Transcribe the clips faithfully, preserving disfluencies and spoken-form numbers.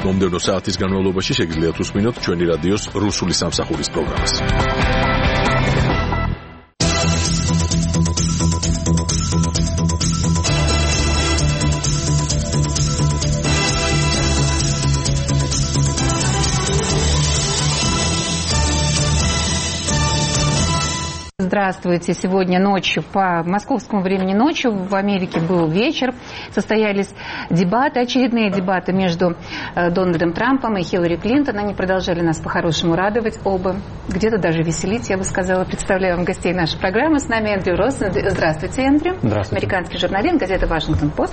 მომდევნო საათის განმავლობაში შეგიძლიათ უსმინოთ ჩვენი რადიოს რუსული სამსახურის პროგრამას. Здравствуйте. Сегодня ночью, по московскому времени ночью, в Америке был вечер. Состоялись дебаты, очередные дебаты между Дональдом Трампом и Хиллари Клинтон. Они продолжали нас по-хорошему радовать оба. Где-то даже веселить, я бы сказала. Представляю вам гостей нашей программы. С нами Эндрю Росс. Здравствуйте, Эндрю. Здравствуйте. Американский журналист, газета «Вашингтон-Пост».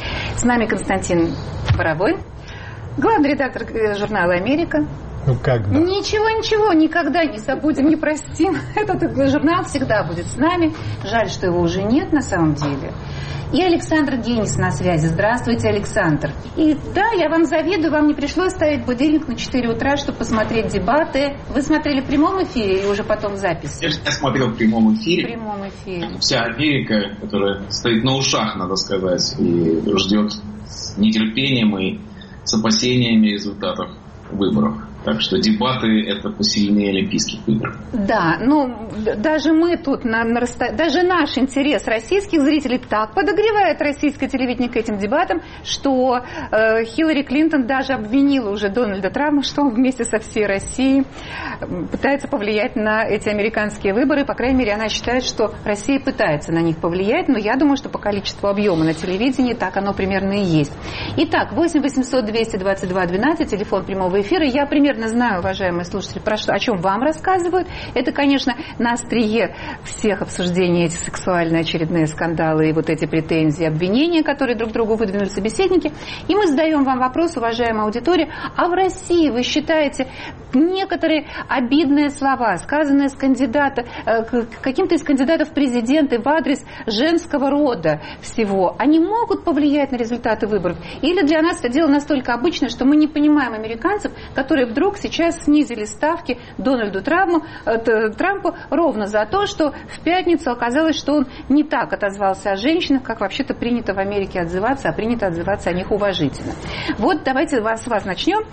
С нами Константин Боровой, главный редактор журнала «Америка». Ну, когда? Ничего, ничего, никогда не забудем, не простим. Этот журнал всегда будет с нами. Жаль, что его уже нет на самом деле. И Александр Генис на связи. Здравствуйте, Александр. И да, я вам завидую, вам не пришлось ставить будильник на четыре утра, чтобы посмотреть дебаты. Вы смотрели в прямом эфире или уже потом в записи? Я смотрел в прямом эфире. В прямом эфире. Вся Америка, которая стоит на ушах, надо сказать, и ждет с нетерпением и с опасениями результатов выборов. Так что дебаты – это посильнее Олимпийских игр. Да, ну, даже мы тут, на, на расто... даже наш интерес российских зрителей так подогревает российское телевидение к этим дебатам, что э, Хиллари Клинтон даже обвинила уже Дональда Трампа, что он вместе со всей Россией пытается повлиять на эти американские выборы. По крайней мере, она считает, что Россия пытается на них повлиять, но я думаю, что по количеству объема на телевидении так оно примерно и есть. Итак, восемь восемьсот двести двадцать два двенадцать, телефон прямого эфира. Я примерно знаю, уважаемые слушатели, про что, о чем вам рассказывают. Это, конечно, на острие всех обсуждений эти сексуальные очередные скандалы и вот эти претензии, обвинения, которые друг другу выдвинули собеседники. И мы задаем вам вопрос, уважаемая аудитория, а в России вы считаете некоторые обидные слова, сказанные с кандидата, каким-то из кандидатов в президенты в адрес женского рода всего, они могут повлиять на результаты выборов? Или для нас это дело настолько обычное, что мы не понимаем американцев, которые вдруг сейчас снизили ставки Дональду Трампу, Трампу ровно за то, что в пятницу оказалось, что он не так отозвался о женщинах, как вообще-то принято в Америке отзываться, а принято отзываться о них уважительно. Вот давайте вас, с вас начнем.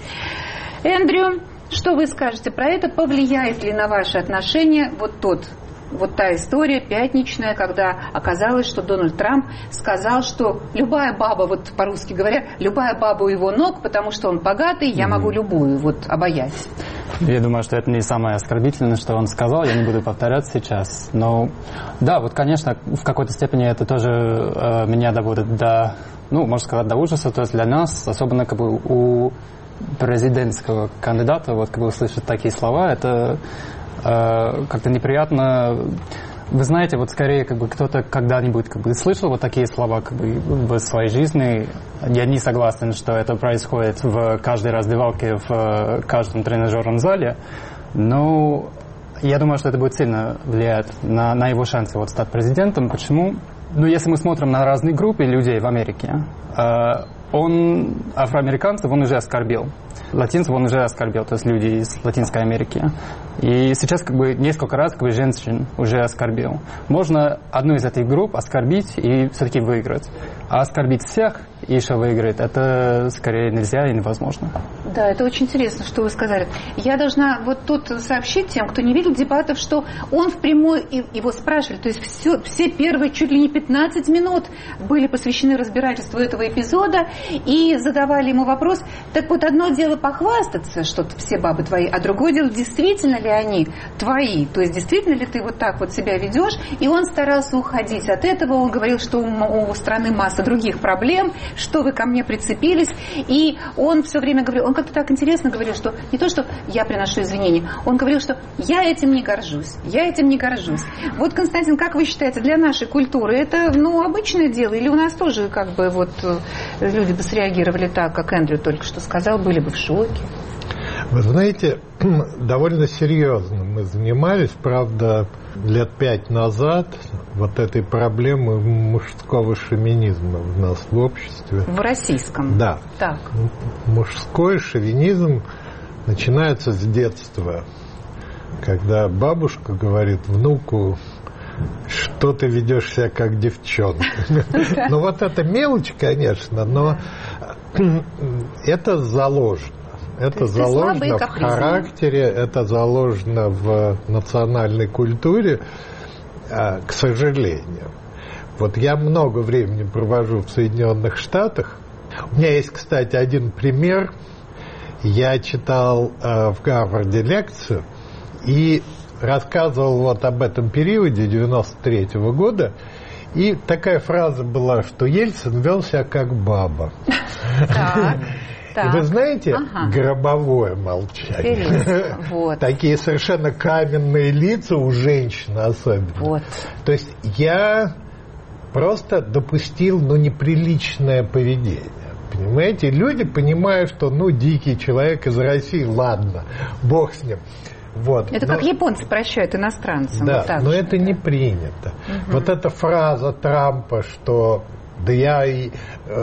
Эндрю, что вы скажете про это? Повлияет ли на ваши отношения вот тот Вот та история пятничная, когда оказалось, что Дональд Трамп сказал, что любая баба, вот по-русски говоря, любая баба у его ног, потому что он богатый, я могу любую вот обаять. Я думаю, что это не самое оскорбительное, что он сказал, я не буду повторять сейчас. Но да, вот, конечно, в какой-то степени это тоже э, меня доводит до, ну, можно сказать, до ужаса. То есть для нас, особенно как бы у президентского кандидата, вот как бы услышать такие слова, это как-то неприятно. Вы знаете, вот скорее как бы кто-то когда-нибудь как бы слышал вот такие слова как бы в своей жизни. Я не согласен, что это происходит в каждой раздевалке, в каждом тренажерном зале, но я думаю, что это будет сильно влиять на, на его шансы вот стать президентом. Почему? Ну, если мы смотрим на разные группы людей в Америке, он афроамериканцев он уже оскорбил. Латинцев он уже оскорбил, то есть люди из Латинской Америки. И сейчас как бы несколько раз как бы женщин уже оскорбил. Можно одну из этих групп оскорбить и все-таки выиграть. А оскорбить всех и еще выиграть, это скорее нельзя и невозможно. Да, это очень интересно, что вы сказали. Я должна вот тут сообщить тем, кто не видел дебатов, что он впрямую, его спрашивали, то есть все, все первые чуть ли не пятнадцать минут были посвящены разбирательству этого эпизода и задавали ему вопрос, так вот одно дело похвастаться, что все бабы твои, а другое дело, действительно ли они твои, то есть действительно ли ты вот так вот себя ведешь, и он старался уходить от этого, он говорил, что у, у страны масса других проблем, что вы ко мне прицепились, и он все время говорил, он как-то так интересно говорил, что не то, что я приношу извинения, он говорил, что я этим не горжусь, я этим не горжусь. Вот, Константин, как вы считаете, для нашей культуры это, ну, обычное дело, или у нас тоже, как бы, вот, люди бы среагировали так, как Эндрю только что сказал, были бы в шоке? Вы знаете, довольно серьезно мы занимались, правда, лет пять назад вот этой проблемой мужского шовинизма в нас в обществе. В российском? Да. Так. Мужской шовинизм начинается с детства, когда бабушка говорит внуку, что ты ведешь себя как девчонка. Ну вот это мелочь, конечно, но это заложено. Это заложено в характере, это заложено в национальной культуре, к сожалению. Вот я много времени провожу в Соединенных Штатах. У меня есть, кстати, один пример. Я читал в Гарварде лекцию и рассказывал вот об этом периоде девяносто третьего года. И такая фраза была, что Ельцин вел себя как баба. Так. И вы знаете, ага. гробовое молчание. Вот. Такие совершенно каменные лица у женщин особенно. Вот. То есть я просто допустил, ну, неприличное поведение. Понимаете? Люди понимают, что, ну, дикий человек из России, ладно, бог с ним. Вот. Это но, как японцы прощают иностранцам. Да, вот так но же, это да. не принято. Угу. Вот эта фраза Трампа, что да я и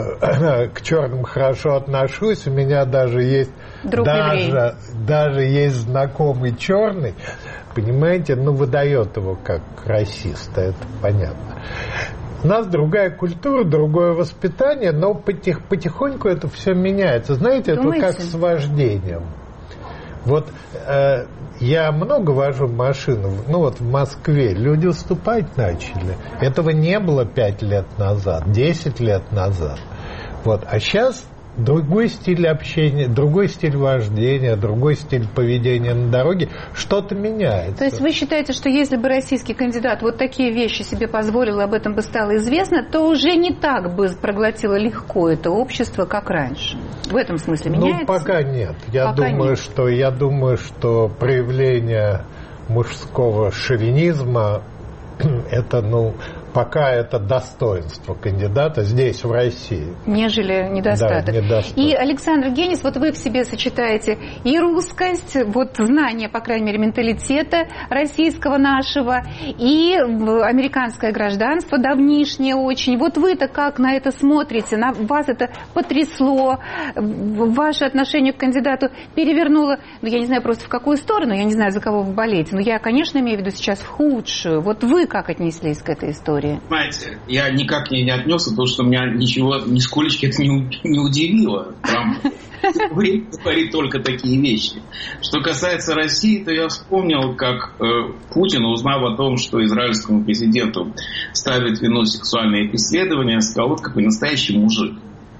э, к черным хорошо отношусь, у меня даже есть даже, даже есть знакомый черный, понимаете, ну выдает его как расиста, это понятно. У нас другая культура, другое воспитание, но потих, потихоньку это все меняется. Знаете, Думаете? Это как с вождением. Вот э, я много вожу машину, ну вот в Москве люди уступать начали. Этого не было пять лет назад, десять лет назад. Вот. А сейчас другой стиль общения, другой стиль вождения, другой стиль поведения на дороге, что-то меняется. То есть вы считаете, что если бы российский кандидат вот такие вещи себе позволил, об этом бы стало известно, то уже не так бы проглотило легко это общество, как раньше? В этом смысле меняется? Ну, пока нет. Я, пока думаю, нет. Что, я думаю, что проявление мужского шовинизма это, ну, пока это достоинство кандидата здесь, в России. Нежели недостаток. Да, недостаток. И, Александр Генис, вот вы в себе сочетаете и русскость, вот знание, по крайней мере, менталитета российского нашего, и американское гражданство давнишнее очень. Вот вы-то как на это смотрите? На вас это потрясло? Ваше отношение к кандидату перевернуло, ну, я не знаю просто в какую сторону, я не знаю, за кого вы болеете, но я, конечно, имею в виду сейчас в худшую. Вот вы как отнеслись к этой истории? Знаете, я никак не, не отнесся, потому что меня ничего, нисколечки это не, не удивило. Трамп говорит только такие вещи. Что касается России, то я вспомнил, как э, Путин, узнав о том, что израильскому президенту ставят вину сексуальные преследования, сказал, вот какой настоящий мужик.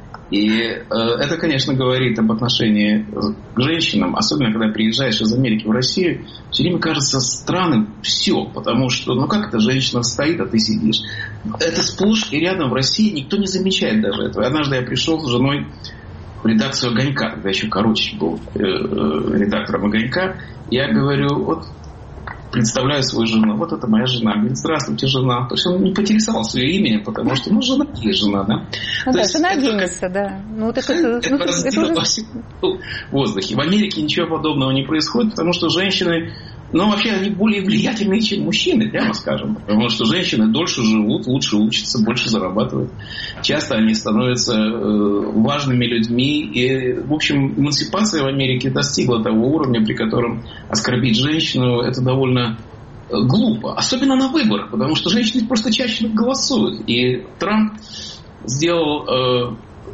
И э, это, конечно, говорит об отношении к женщинам, особенно когда приезжаешь из Америки в Россию, все время кажется странным все, потому что, ну как эта женщина стоит, а ты сидишь. Это сплошь и рядом в России, никто не замечает даже этого. Однажды я пришел с женой в редакцию «Огонька», когда еще короче был э, э, редактором «Огонька», я говорю, вот представляю свою жену, вот это моя жена. Говорит, здравствуйте, жена. То есть он не поинтересовался ее именем, потому что, ну, жена есть жена, да. Ну, То да, есть жена это Генниса, как... да. Ну, так это, это, ну, это это уже... уже... в воздухе. В Америке ничего подобного не происходит, потому что женщины, ну, вообще, они более влиятельные, чем мужчины, прямо скажем. Потому что женщины дольше живут, лучше учатся, больше зарабатывают. Часто они становятся э, важными людьми. И, в общем, эмансипация в Америке достигла того уровня, при котором оскорбить женщину – это довольно глупо. Особенно на выборах, потому что женщины просто чаще голосуют. И Трамп сделал э,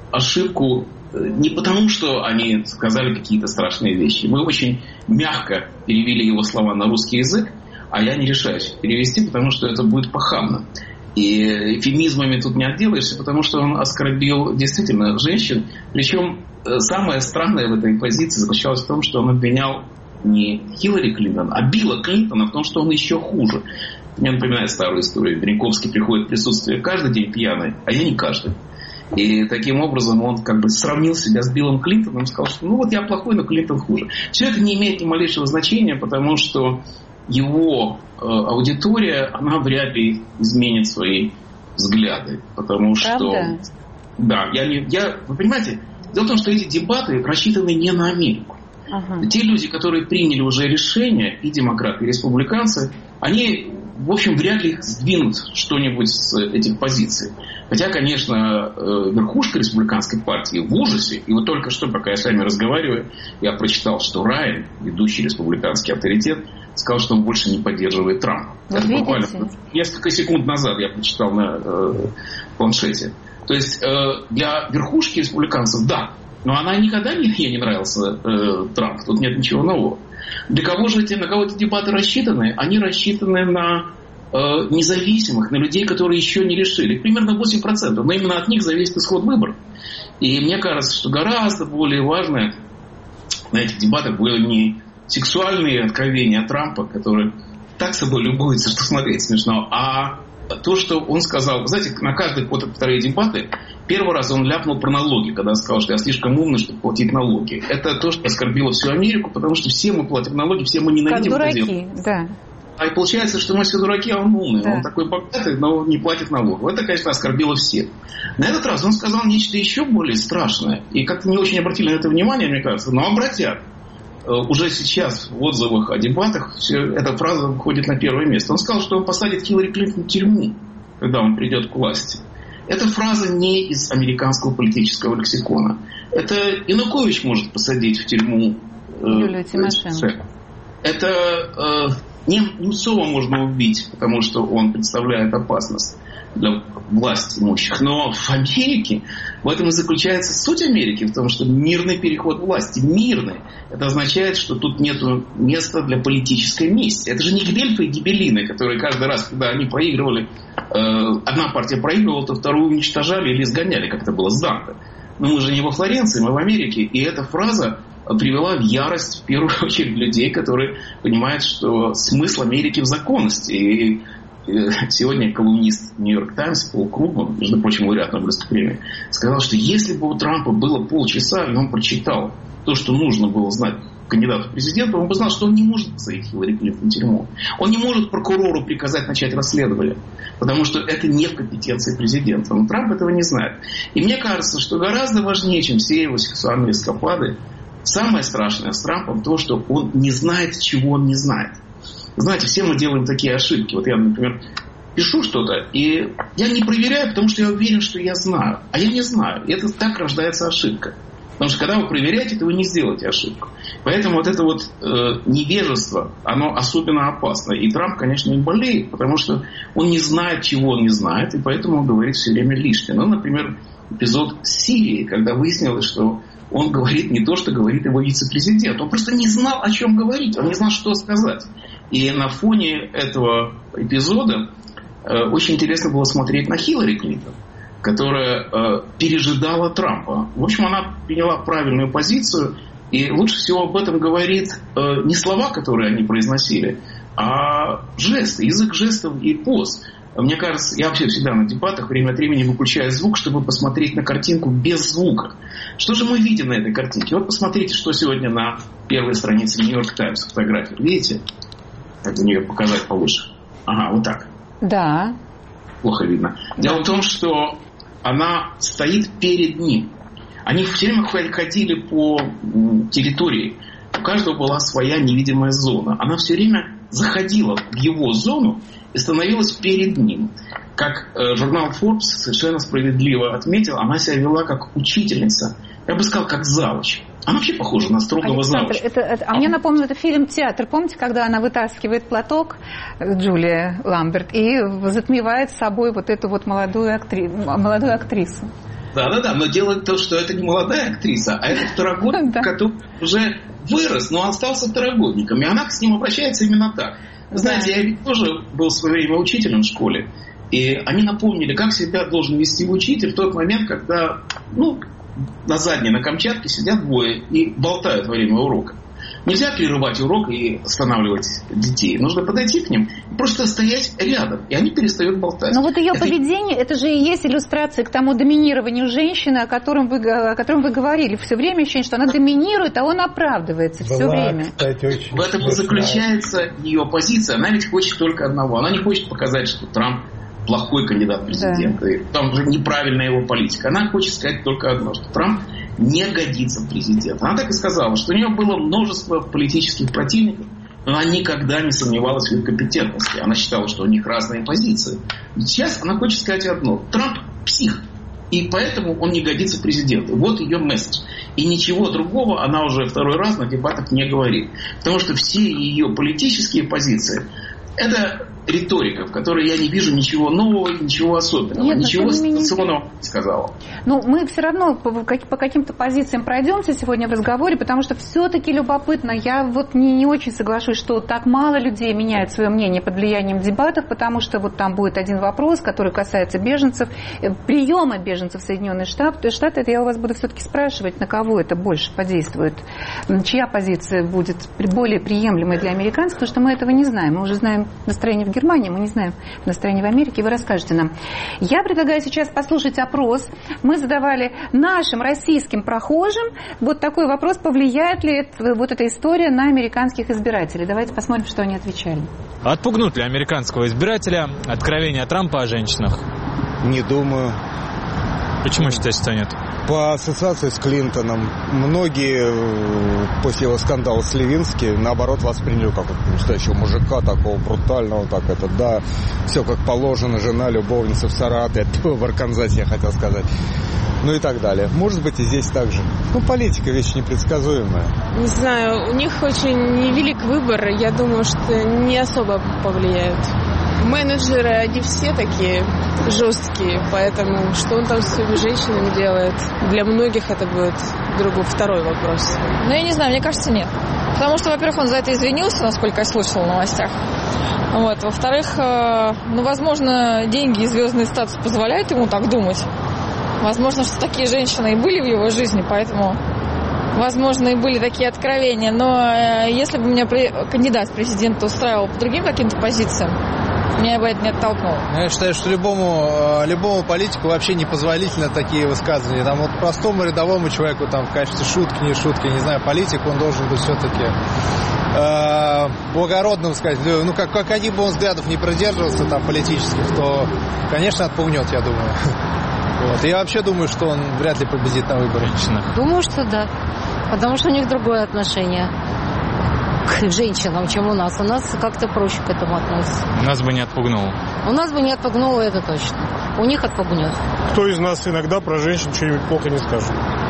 ошибку не потому, что они сказали какие-то страшные вещи. Мы очень мягко перевели его слова на русский язык, а я не решаюсь перевести, потому что это будет похабно. И эвфемизмами тут не отделаешься, потому что он оскорбил действительно женщин. Причем самое странное в этой позиции заключалось в том, что он обвинял не Хиллари Клинтон, а Билла Клинтона в том, что он еще хуже. Мне напоминает старую историю. Беренковский приходит в присутствие каждый день пьяный, а я не каждый. И таким образом он как бы сравнил себя с Биллом Клинтоном и сказал, что ну вот я плохой, но Клинтон хуже. Все это не имеет ни малейшего значения, потому что его э, аудитория, она вряд ли изменит свои взгляды. Потому Правда? что... Да, я не... Я, вы понимаете, дело в том, что эти дебаты рассчитаны не на Америку. Ага. Те люди, которые приняли уже решение, и демократы, и республиканцы, они, в общем, вряд ли сдвинут что-нибудь с этих позиций. Хотя, конечно, верхушка республиканской партии в ужасе. И вот только что, пока я с вами разговариваю, я прочитал, что Райан, ведущий республиканский авторитет, сказал, что он больше не поддерживает Трампа. Вот буквально видите? несколько секунд назад я прочитал на э, планшете. То есть э, для верхушки республиканцев, да, но она никогда не, ей не нравился э, Трамп, тут нет ничего нового. Для кого же эти, на кого эти дебаты рассчитаны? Они рассчитаны на э, независимых, на людей, которые еще не решили. Примерно восемь процентов, но именно от них зависит исход выборов. И мне кажется, что гораздо более важное на этих дебатах было не сексуальные откровения Трампа, которые так собой любуются, что смотреть смешно, а то, что он сказал. Вы знаете, на каждые вот вторые дебаты первый раз он ляпнул про налоги, когда сказал, что я слишком умный, чтобы платить налоги. Это то, что оскорбило всю Америку, потому что все мы платим налоги, все мы ненавидим как это дураки, да. А и получается, что мы все дураки, а он умный. Да. Он такой богатый, но не платит налогов. Это, конечно, оскорбило всех. На этот раз он сказал нечто еще более страшное. И как-то не очень обратили на это внимание, мне кажется, но обратят. Уже сейчас в отзывах о дебатах все, эта фраза выходит на первое место. Он сказал, что он посадит Хиллари Клинтон в тюрьму, когда он придет к власти. Эта фраза не из американского политического лексикона. Это Янукович может посадить в тюрьму Юлию э, Тимошенко. Это э, Немцова можно убить, потому что он представляет опасность для власти имущих. Но в Америке, в этом и заключается суть Америки, в том, что мирный переход власти, мирный, это означает, что тут нет места для политической мести. Это же не Гвельфы и Гибеллины, которые каждый раз, когда они проигрывали, э, одна партия проигрывала, то вторую уничтожали или изгоняли, как это было с Данте. Но мы же не во Флоренции, мы в Америке. И эта фраза привела в ярость, в первую очередь, людей, которые понимают, что смысл Америки в законности. И сегодня колумнист Нью-Йорк Таймс Пол Кругман, между прочим, лауреат Нобелевской премии, сказал, что если бы у Трампа было полчаса, и он прочитал то, что нужно было знать кандидату в президенты, он бы знал, что он не может посадить Хиллари Клинтон в тюрьму. Он не может прокурору приказать начать расследование, потому что это не в компетенции президента. Но Трамп этого не знает. И мне кажется, что гораздо важнее, чем все его сексуальные эскапады, самое страшное с Трампом то, что он не знает, чего он не знает. Знаете, все мы делаем такие ошибки. Вот я, например, пишу что-то, и я не проверяю, потому что я уверен, что я знаю. А я не знаю. И это так рождается ошибка. Потому что когда вы проверяете, то вы не сделаете ошибку. Поэтому вот это вот э, невежество, оно особенно опасно. И Трамп, конечно, не болеет, потому что он не знает, чего он не знает, и поэтому он говорит все время лишнее. Ну, например, эпизод с Сирией, когда выяснилось, что он говорит не то, что говорит его вице-президент. Он просто не знал, о чем говорить. Он не знал, что сказать. И на фоне этого эпизода э, очень интересно было смотреть на Хиллари Клинтон, которая э, пережидала Трампа. В общем, она приняла правильную позицию. И лучше всего об этом говорит э, не слова, которые они произносили, а жесты, язык жестов и поз. Мне кажется, я вообще всегда на дебатах время от времени выключаю звук, чтобы посмотреть на картинку без звука. Что же мы видим на этой картинке? Вот посмотрите, что сегодня на первой странице Нью-Йорк Таймс фотографии. Видите? Как мне ее показать получше? Ага, вот так. Да. Плохо видно. Дело в том, что она стоит перед ним. Они все время ходили по территории. У каждого была своя невидимая зона. Она все время заходила в его зону и становилась перед ним. Как э, журнал Forbes совершенно справедливо отметил, она себя вела как учительница. Я бы сказал, как завуч. Она вообще похожа на строгого Александр, завуча. Это, это, а мне напомнило, это фильм «Театр». Помните, когда она вытаскивает платок, Джулия Ламберт, и затмевает с собой вот эту вот молодую, актри... молодую актрису? Да-да-да, но дело в том, что это не молодая актриса, а это второгодник, который уже вырос, но остался второгодником. И она с ним обращается именно так. Вы знаете, я ведь тоже был в свое время учителем в школе. И они напомнили, как себя должен вести учитель в тот момент, когда, ну, на задней, на Камчатке сидят двое и болтают во время урока. Нельзя прерывать урок и останавливать детей. Нужно подойти к ним и просто стоять рядом. И они перестают болтать. Но вот ее это... поведение, это же и есть иллюстрация к тому доминированию женщины, о котором вы, о котором вы говорили. Все время ощущение, что она доминирует, а он оправдывается все Была, время. Кстати, очень в этом и заключается ее позиция. Она ведь хочет только одного. Она не хочет показать, что Трамп плохой кандидат в президенты. Да. Там же неправильная его политика. Она хочет сказать только одно, что Трамп не годится в президент. Она так и сказала, что у нее было множество политических противников, но она никогда не сомневалась в их компетентности. Она считала, что у них разные позиции. Сейчас она хочет сказать одно. Трамп псих. И поэтому он не годится в президенты. Вот ее месседж. И ничего другого она уже второй раз на дебатах не говорит. Потому что все ее политические позиции — это риторика, в которой я не вижу ничего нового, ничего особенного. Нет, ничего сенсационного не сказала. Ну, мы все равно по, по каким-то позициям пройдемся сегодня в разговоре, потому что все-таки любопытно. Я вот не, не очень соглашусь, что так мало людей меняет свое мнение под влиянием дебатов, потому что вот там будет один вопрос, который касается беженцев, приема беженцев в Соединенные Штаты. Штаты, это я у вас буду все-таки спрашивать, на кого это больше подействует, чья позиция будет более приемлемой для американцев, потому что мы этого не знаем. Мы уже знаем настроение в Германии, мы не знаем настроение в Америке, вы расскажете нам. Я предлагаю сейчас послушать опрос. Мы задавали нашим российским прохожим вот такой вопрос, повлияет ли это, вот эта история на американских избирателей. Давайте посмотрим, что они отвечали. Отпугнут ли американского избирателя откровения Трампа о женщинах? Не думаю. Почему считаете, что нет? По ассоциации с Клинтоном многие после его скандала с Левински наоборот восприняли как настоящего мужика, такого брутального, так это, да, все как положено, жена, любовница в Саратове, в Арканзасе, я хотел сказать, ну и так далее. Может быть, и здесь так же. Ну, политика вещь непредсказуемая. Не знаю, у них очень невелик выбор, я думаю, что не особо повлияют. Менеджеры, они все такие жесткие, поэтому что он там с своими женщинами делает, для многих это будет другой, второй вопрос. Ну, я не знаю, мне кажется, нет. Потому что, во-первых, он за это извинился, насколько я слышала в новостях. Вот. Во-вторых, ну, возможно, деньги и звездный статус позволяют ему так думать. Возможно, что такие женщины и были в его жизни, поэтому, возможно, и были такие откровения. Но если бы меня кандидат в президенты устраивал по другим каким-то позициям, меня бы это не оттолкнуло. Я считаю, что любому, любому политику вообще непозволительно такие высказывания. Там вот простому рядовому человеку там в качестве шутки, не шутки, не знаю, политик, он должен быть все-таки э, благородным, сказать. Ну, как, как один бы он взглядов не придерживался там политических, то, конечно, отпугнет, я думаю. Вот. Я вообще думаю, что он вряд ли победит на выборах. Думаю, что да. Потому что у них другое отношение к женщинам, чем у нас. У нас как-то проще к этому относится. Нас бы не отпугнуло. У нас бы не отпугнуло, это точно. У них отпугнет. Кто из нас иногда про женщин что-нибудь плохо не скажет?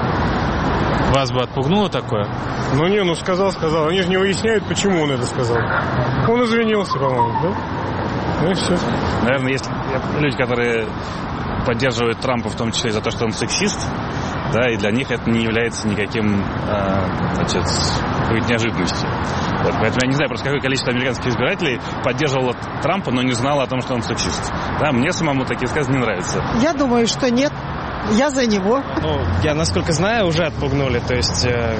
Вас бы отпугнуло такое? Ну не, ну сказал, сказал. Они же не выясняют, почему он это сказал. Он извинился, по-моему, да? Ну и все. Наверное, есть люди, которые поддерживают Трампа в том числе за то, что он сексист, да, и для них это не является никаким, э, значит, какой-то неожиданностью. Вот, поэтому я не знаю, просто какое количество американских избирателей поддерживало Трампа, но не знало о том, что он сексист. Да, мне самому такие сказки не нравятся. Я думаю, что нет. Я за него. Ну, я, насколько знаю, уже отпугнули, то есть э,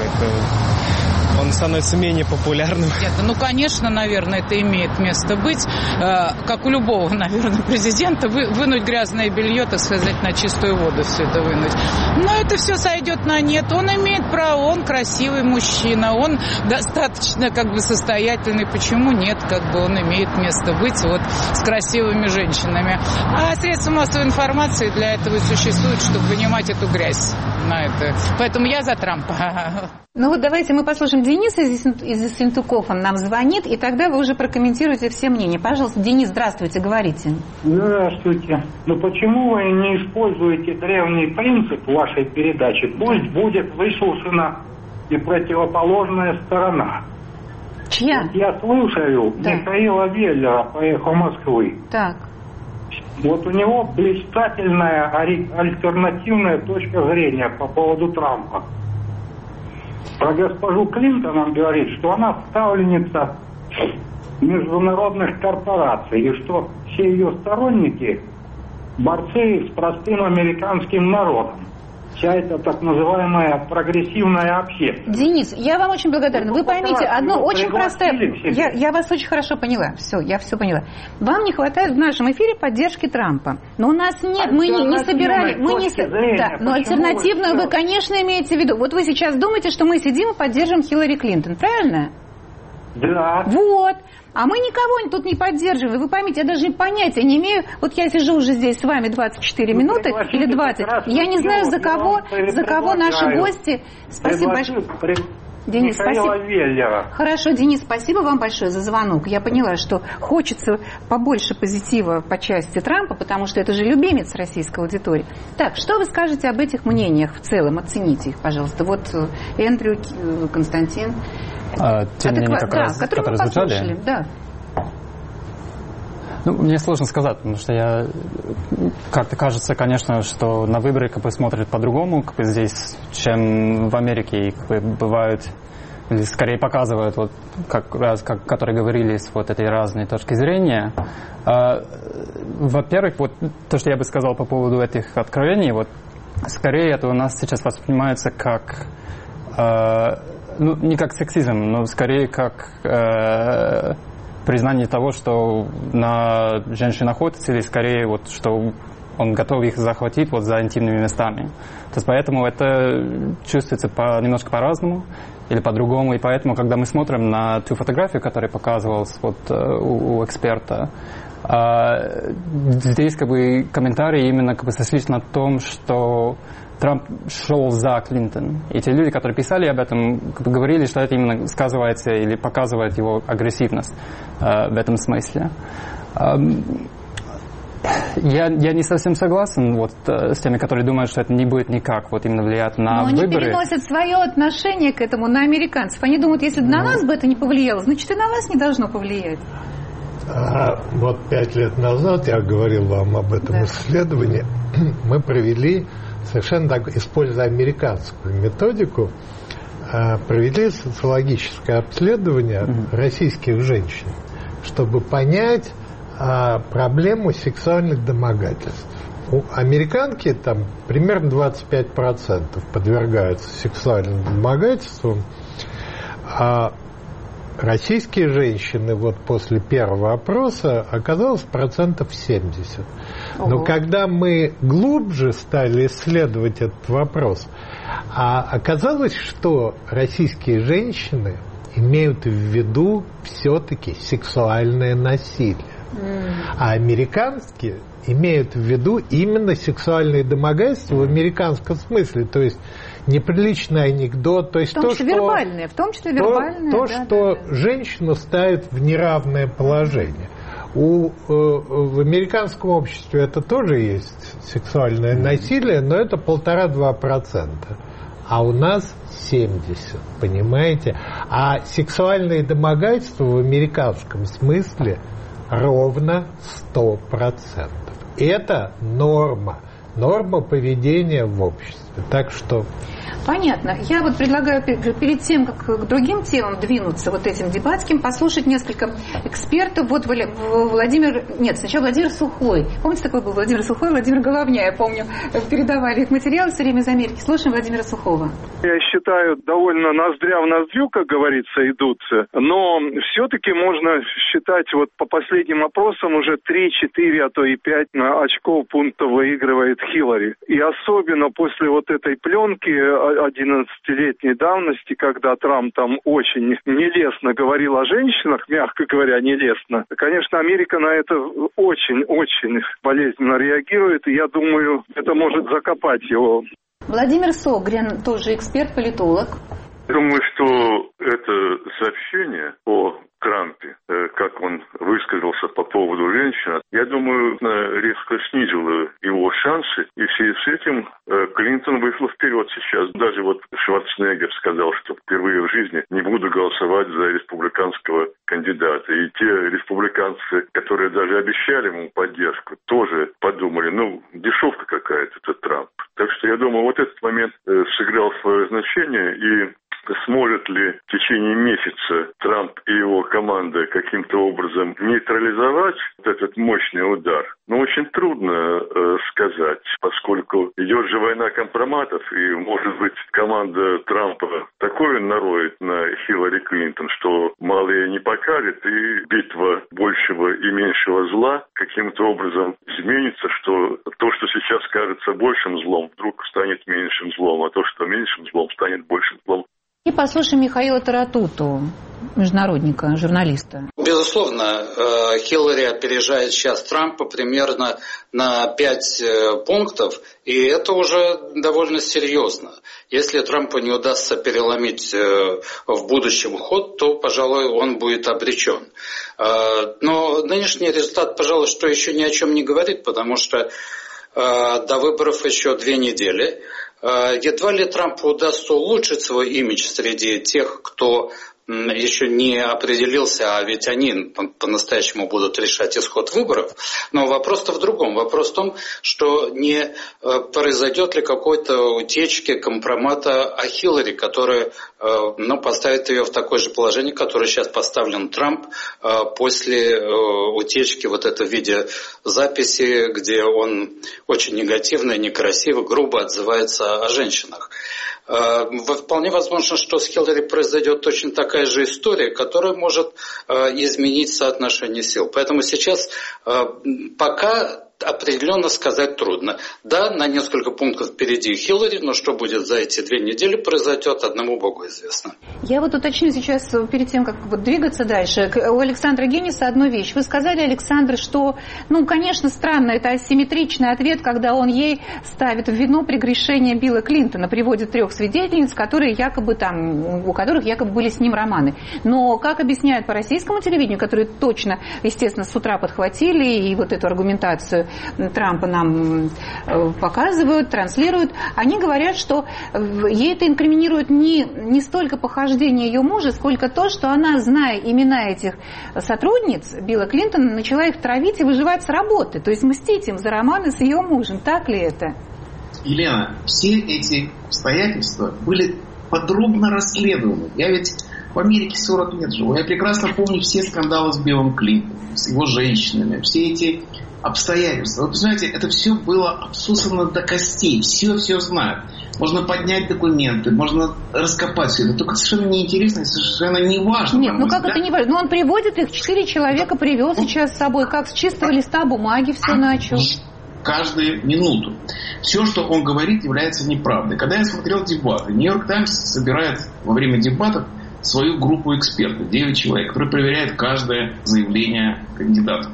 он становится менее популярным. Нет, ну, конечно, наверное, это имеет место быть. Э, как у любого, наверное, президента, вы, вынуть грязное белье, так сказать, на чистую воду все это вынуть. Но это все сойдет на нет. Он имеет право, он красивый мужчина, он достаточно как бы состоятельный. Почему нет? Как бы он имеет место быть вот с красивыми женщинами. А средства массовой информации для этого и существуют, чтобы вынимать эту грязь на это. Поэтому я за Трампа. Ну вот давайте мы послушаем Дениса из Ессентуков, он нам звонит, и тогда вы уже прокомментируете все мнения. Пожалуйста, Денис, здравствуйте, говорите. Здравствуйте. Ну почему вы не используете древний принцип вашей передачи? Пусть будет выслушана и противоположная сторона. Чья? Вот я слушаю да. Михаила Веллера по «Эхо Москвы». Так. Вот у него блистательная альтернативная точка зрения по поводу Трампа. Про госпожу Клинтон он говорит, что она ставленница международных корпораций, и что все ее сторонники борцы с простым американским народом. Вся эта так называемая прогрессивная общественность. Денис, я вам очень благодарна. Вы поймите, одно очень простое... Я, я вас очень хорошо поняла. Все, я все поняла. Вам не хватает в нашем эфире поддержки Трампа. Но у нас нет, мы не, не собирали... Мы не, зрения, да, но альтернативную вы, вы, конечно, имеете в виду. Вот вы сейчас думаете, что мы сидим и поддержим Хиллари Клинтон, правильно? Да. Вот. А мы никого тут не поддерживаем. Вы поймите, я даже понятия не имею. Вот я сижу уже здесь с вами двадцать четыре минуты или двадцать. Я не знаю, за кого, за кого наши гости. Спасибо большое. Денис, спасибо. Веллера. Хорошо, Денис, спасибо вам большое за звонок. Я поняла, что хочется побольше позитива по части Трампа, потому что это же любимец российской аудитории. Так, что вы скажете об этих мнениях в целом? Оцените их, пожалуйста. Вот Эндрю, Константин. А, те мнения, Адекват, как да, раз, которые, которые мы звучали? Да. Ну, мне сложно сказать, потому что я как-то кажется, конечно, что на выборы как бы смотрят по-другому, как бы здесь, чем в Америке, как бы бывают, или скорее показывают, вот, как раз, как, которые говорили с вот этой разной точки зрения. А, во-первых, вот то, что я бы сказал по поводу этих откровений, вот скорее это у нас сейчас воспринимается как, а, ну, не как сексизм, но скорее как а, признание того, что на женщин охотится, или скорее вот, что он готов их захватить вот за интимными местами. То есть поэтому это чувствуется по, немножко по-разному или по-другому. И поэтому, когда мы смотрим на ту фотографию, которая показывалась вот, у, у эксперта, здесь как бы комментарии именно как бы сошлись на том, что Трамп шел за Клинтон. И те люди, которые писали об этом, как бы говорили, что это именно сказывается или показывает его агрессивность э, в этом смысле. Эм, я, я не совсем согласен вот, с теми, которые думают, что это не будет никак вот, именно влиять на Но выборы. Но они переносят свое отношение к этому на американцев. Они думают, если бы на ну, нас бы это не повлияло, значит и на вас не должно повлиять. А, вот пять лет назад я говорил вам об этом да. исследовании. Мы провели совершенно так, используя американскую методику, провели социологическое обследование mm-hmm. российских женщин, чтобы понять а, проблему сексуальных домогательств. У американки там примерно двадцать пять процентов подвергаются сексуальным домогательствам, а российские женщины вот после первого опроса оказалось процентов семьдесят. Ого. Но когда мы глубже стали исследовать этот вопрос, а оказалось, что российские женщины имеют в виду все-таки сексуальное насилие, mm. а американские имеют в виду именно сексуальные домогательства в американском смысле, то есть неприличный анекдот, то есть в том то, числе что, вербальные, в том числе вербальные, то, то да, что да, да. женщину ставит в неравное положение. У, э, в американском обществе это тоже есть сексуальное насилие, но это полтора-два процента. А у нас семьдесят, понимаете? А сексуальные домогательства в американском смысле ровно сто процентов. Это норма. Норма поведения в обществе. Так что... Понятно. Я вот предлагаю перед тем, как к другим темам двинуться, вот этим дебатским, послушать несколько экспертов. Вот Владимир... Нет, сначала Владимир Сухой. Помните, такой был Владимир Сухой, Владимир Головня, я помню, передавали их материалы все время из Америки. Слушаем Владимира Сухого. Я считаю, довольно ноздря в ноздрю, как говорится, идут. Но все-таки можно считать, вот по последним опросам уже три-четыре, а то и пять на очков пунктов выигрывает Хиллари. И особенно после вот этой пленки одиннадцатилетней давности, когда Трамп там очень нелестно говорил о женщинах, мягко говоря, нелестно. Конечно, Америка на это очень-очень болезненно реагирует, и я думаю, это может закопать его. Владимир Согрин, тоже эксперт-политолог. Думаю, что это сообщение о Трампе, как он высказался по поводу женщин, я думаю, резко снизило его шансы, и в связи с этим Клинтон вышла вперед сейчас. Даже вот Шварценеггер сказал, что впервые в жизни не буду голосовать за республиканского кандидата. И те республиканцы, которые даже обещали ему поддержку, тоже подумали, ну, дешевка какая-то, это Трамп. Так что я думаю, вот этот момент сыграл свое значение, и сможет ли в течение месяца Трамп и его команда каким-то образом нейтрализовать этот мощный удар? Ну, очень трудно э, сказать, поскольку идет же война компроматов, и, может быть, команда Трампа такое нароет на Хиллари Клинтон, что малые не покажет, и битва большего и меньшего зла каким-то образом изменится, что то, что сейчас кажется большим злом, вдруг станет меньшим злом, а то, что меньшим злом, станет большим злом. И послушаем Михаила Таратуту, международника, журналиста. Безусловно, Хиллари опережает сейчас Трампа примерно на пять пунктов, и это уже довольно серьезно. Если Трампу не удастся переломить в будущем ход, то, пожалуй, он будет обречен. Но нынешний результат, пожалуй, что еще ни о чем не говорит, потому что до выборов еще две недели. Едва ли Трампу удастся улучшить свой имидж среди тех, кто еще не определился, а ведь они по-настоящему будут решать исход выборов. Но вопрос-то в другом. Вопрос в том, что не произойдет ли какой-то утечки, компромата о Хиллари, которая ну, поставит ее в такое же положение, которое сейчас поставлен Трамп после утечки вот этой видеозаписи, где он очень негативно, некрасиво, грубо отзывается о женщинах. Вполне возможно, что с Хиллари произойдет точно такая же история, которая может изменить соотношение сил. Поэтому сейчас пока определенно сказать трудно. Да, на несколько пунктов впереди Хиллари, но что будет за эти две недели произойдет, одному Богу известно. Я вот уточню сейчас, перед тем, как вот двигаться дальше, у Александра Генниса одну вещь. Вы сказали, Александр, что, ну, конечно, странно, это асимметричный ответ, когда он ей ставит в вину прегрешение Билла Клинтона, приводит трех свидетельниц, которые якобы там, у которых якобы были с ним романы. Но, как объясняют по российскому телевидению, которые точно, естественно, с утра подхватили и вот эту аргументацию Трампа нам показывают, транслируют, они говорят, что ей это инкриминирует не, не столько похождение ее мужа, сколько то, что она, зная имена этих сотрудниц Билла Клинтона, начала их травить и выживать с работы, то есть мстить им за романы с ее мужем. Так ли это? Елена, все эти обстоятельства были подробно расследованы. Я ведь в Америке сорок лет живу. Я прекрасно помню все скандалы с Биллом Клинтоном, с его женщинами, все эти обстоятельства. Вы знаете, это все было обсусано до костей. Все-все знают. Можно поднять документы, можно раскопать все это. Только совершенно неинтересно и совершенно не важно. Нет, ну как взгляд. Это не важно? Ну он приводит их, четыре человека привел сейчас с собой, как с чистого листа бумаги все начал. Каждую минуту. Все, что он говорит, является неправдой. Когда я смотрел дебаты, Нью-Йорк Таймс собирает во время дебатов свою группу экспертов, девять человек, которые проверяют каждое заявление кандидата.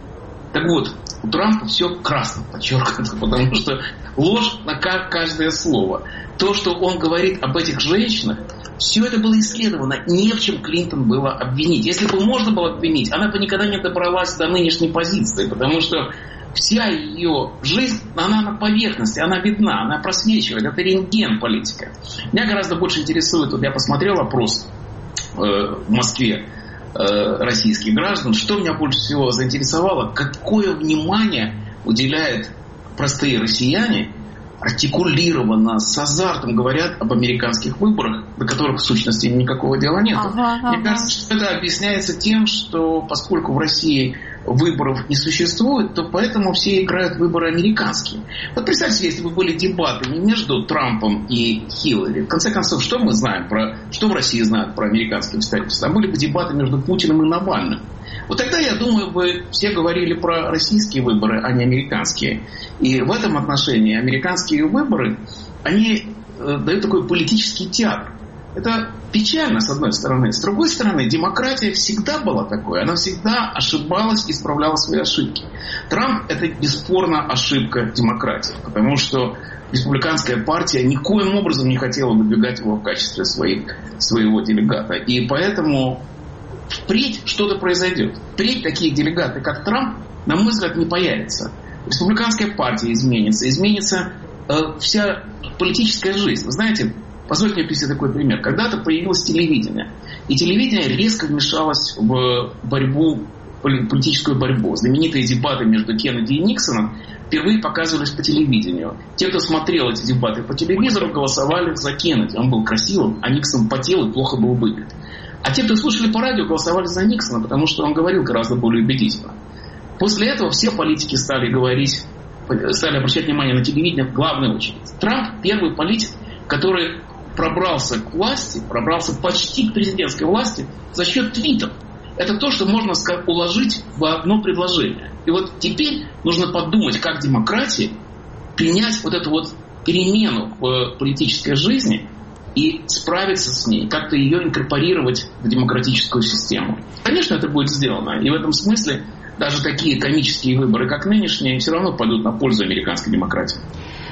Так вот, у Трампа все красно подчеркнуто, потому что ложь на каждое слово. То, что он говорит об этих женщинах, все это было исследовано. Не в чем Клинтон было обвинить. Если бы можно было обвинить, она бы никогда не добралась до нынешней позиции, потому что вся ее жизнь, она на поверхности, она видна, она просвечивает. Это рентген политика. Меня гораздо больше интересует, вот я посмотрел опрос э, в Москве, российских граждан, что меня больше всего заинтересовало, какое внимание уделяют простые россияне, артикулированно, с азартом говорят об американских выборах, до которых в сущности никакого дела нет. Ага, ага. Мне кажется, что это объясняется тем, что поскольку в России выборов не существует, то поэтому все играют выборы американские. Вот представьте, если бы были дебаты не между Трампом и Хиллари. В конце концов, что мы знаем про, что в России знают про американские обстоятельства? Там были бы дебаты между Путиным и Навальным. Вот тогда, я думаю, бы все говорили про российские выборы, а не американские. И в этом отношении американские выборы, они э, дают такой политический театр. Это печально, с одной стороны. С другой стороны, демократия всегда была такой. Она всегда ошибалась и исправляла свои ошибки. Трамп – это бесспорно ошибка демократии. Потому что республиканская партия никоим образом не хотела выдвигать его в качестве своих, своего делегата. И поэтому впредь что-то произойдет. Впредь такие делегаты, как Трамп, на мой взгляд, не появятся. Республиканская партия изменится. Изменится э, вся политическая жизнь. Вы знаете, позвольте мне привести такой пример. Когда-то появилось телевидение. И телевидение резко вмешалось в борьбу, политическую борьбу. Знаменитые дебаты между Кеннеди и Никсоном впервые показывались по телевидению. Те, кто смотрел эти дебаты по телевизору, голосовали за Кеннеди. Он был красивым, а Никсон потел и плохо был выбит. А те, кто слушали по радио, голосовали за Никсона, потому что он говорил гораздо более убедительно. После этого все политики стали говорить, стали обращать внимание на телевидение в главную очередь. Трамп первый политик, который пробрался к власти, пробрался почти к президентской власти за счет твитов. Это то, что можно уложить в одно предложение. И вот теперь нужно подумать, как демократии принять вот эту вот перемену в политической жизни и справиться с ней, как-то ее инкорпорировать в демократическую систему. Конечно, это будет сделано. И в этом смысле даже такие комические выборы, как нынешние, все равно пойдут на пользу американской демократии.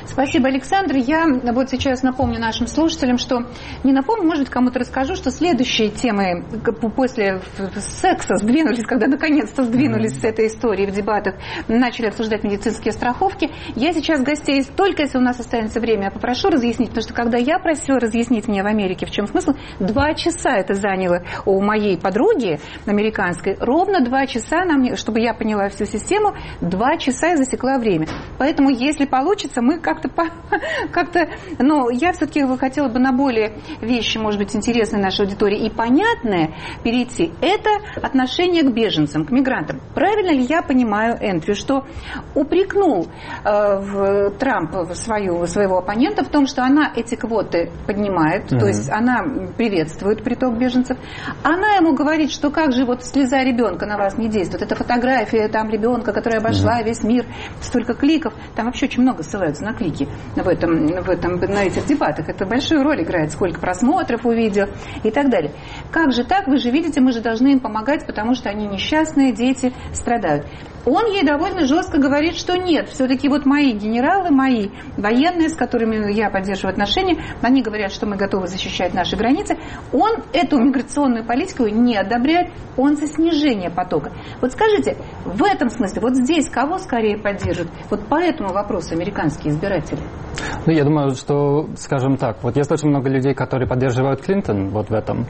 Спасибо, Александр. Я вот сейчас напомню нашим слушателям, что не напомню, может быть, кому-то расскажу, что следующие темы после секса сдвинулись, когда наконец-то сдвинулись mm-hmm. с этой истории в дебатах, начали обсуждать медицинские страховки. Я сейчас гостей, только если у нас останется время, я попрошу разъяснить, потому что когда я просила разъяснить мне в Америке, в чем смысл, два часа это заняло у моей подруги американской, ровно два часа, нам, чтобы я поняла всю систему, два часа я засекла время. Поэтому, если получится, мы как-то, как-то, но я все-таки хотела бы на более вещи, может быть, интересные нашей аудитории и понятные перейти. Это отношение к беженцам, к мигрантам. Правильно ли я понимаю, Эндрю, что упрекнул э, в Трамп в свою, своего оппонента в том, что она эти квоты поднимает, mm-hmm. то есть она приветствует приток беженцев, она ему говорит, что как же вот слеза ребенка на вас не действует, это фотография там ребенка, которая обошла mm-hmm. весь мир, столько кликов, там вообще очень много ссылаются на клики в этом, в этом, на этих дебатах, это большую роль играет, сколько просмотров у видео и так далее. Как же так, вы же видите, мы же должны им помогать, потому что они несчастные, дети страдают. Он ей довольно жестко говорит, что нет, все-таки вот мои генералы, мои военные, с которыми я поддерживаю отношения, они говорят, что мы готовы защищать наши границы. Он эту миграционную политику не одобряет, он за снижение потока. Вот скажите, в этом смысле, вот здесь кого скорее поддерживают? Вот по этому вопросу американские избиратели. Ну, я думаю, что, скажем так, вот есть очень много людей, которые поддерживают Клинтон вот в этом,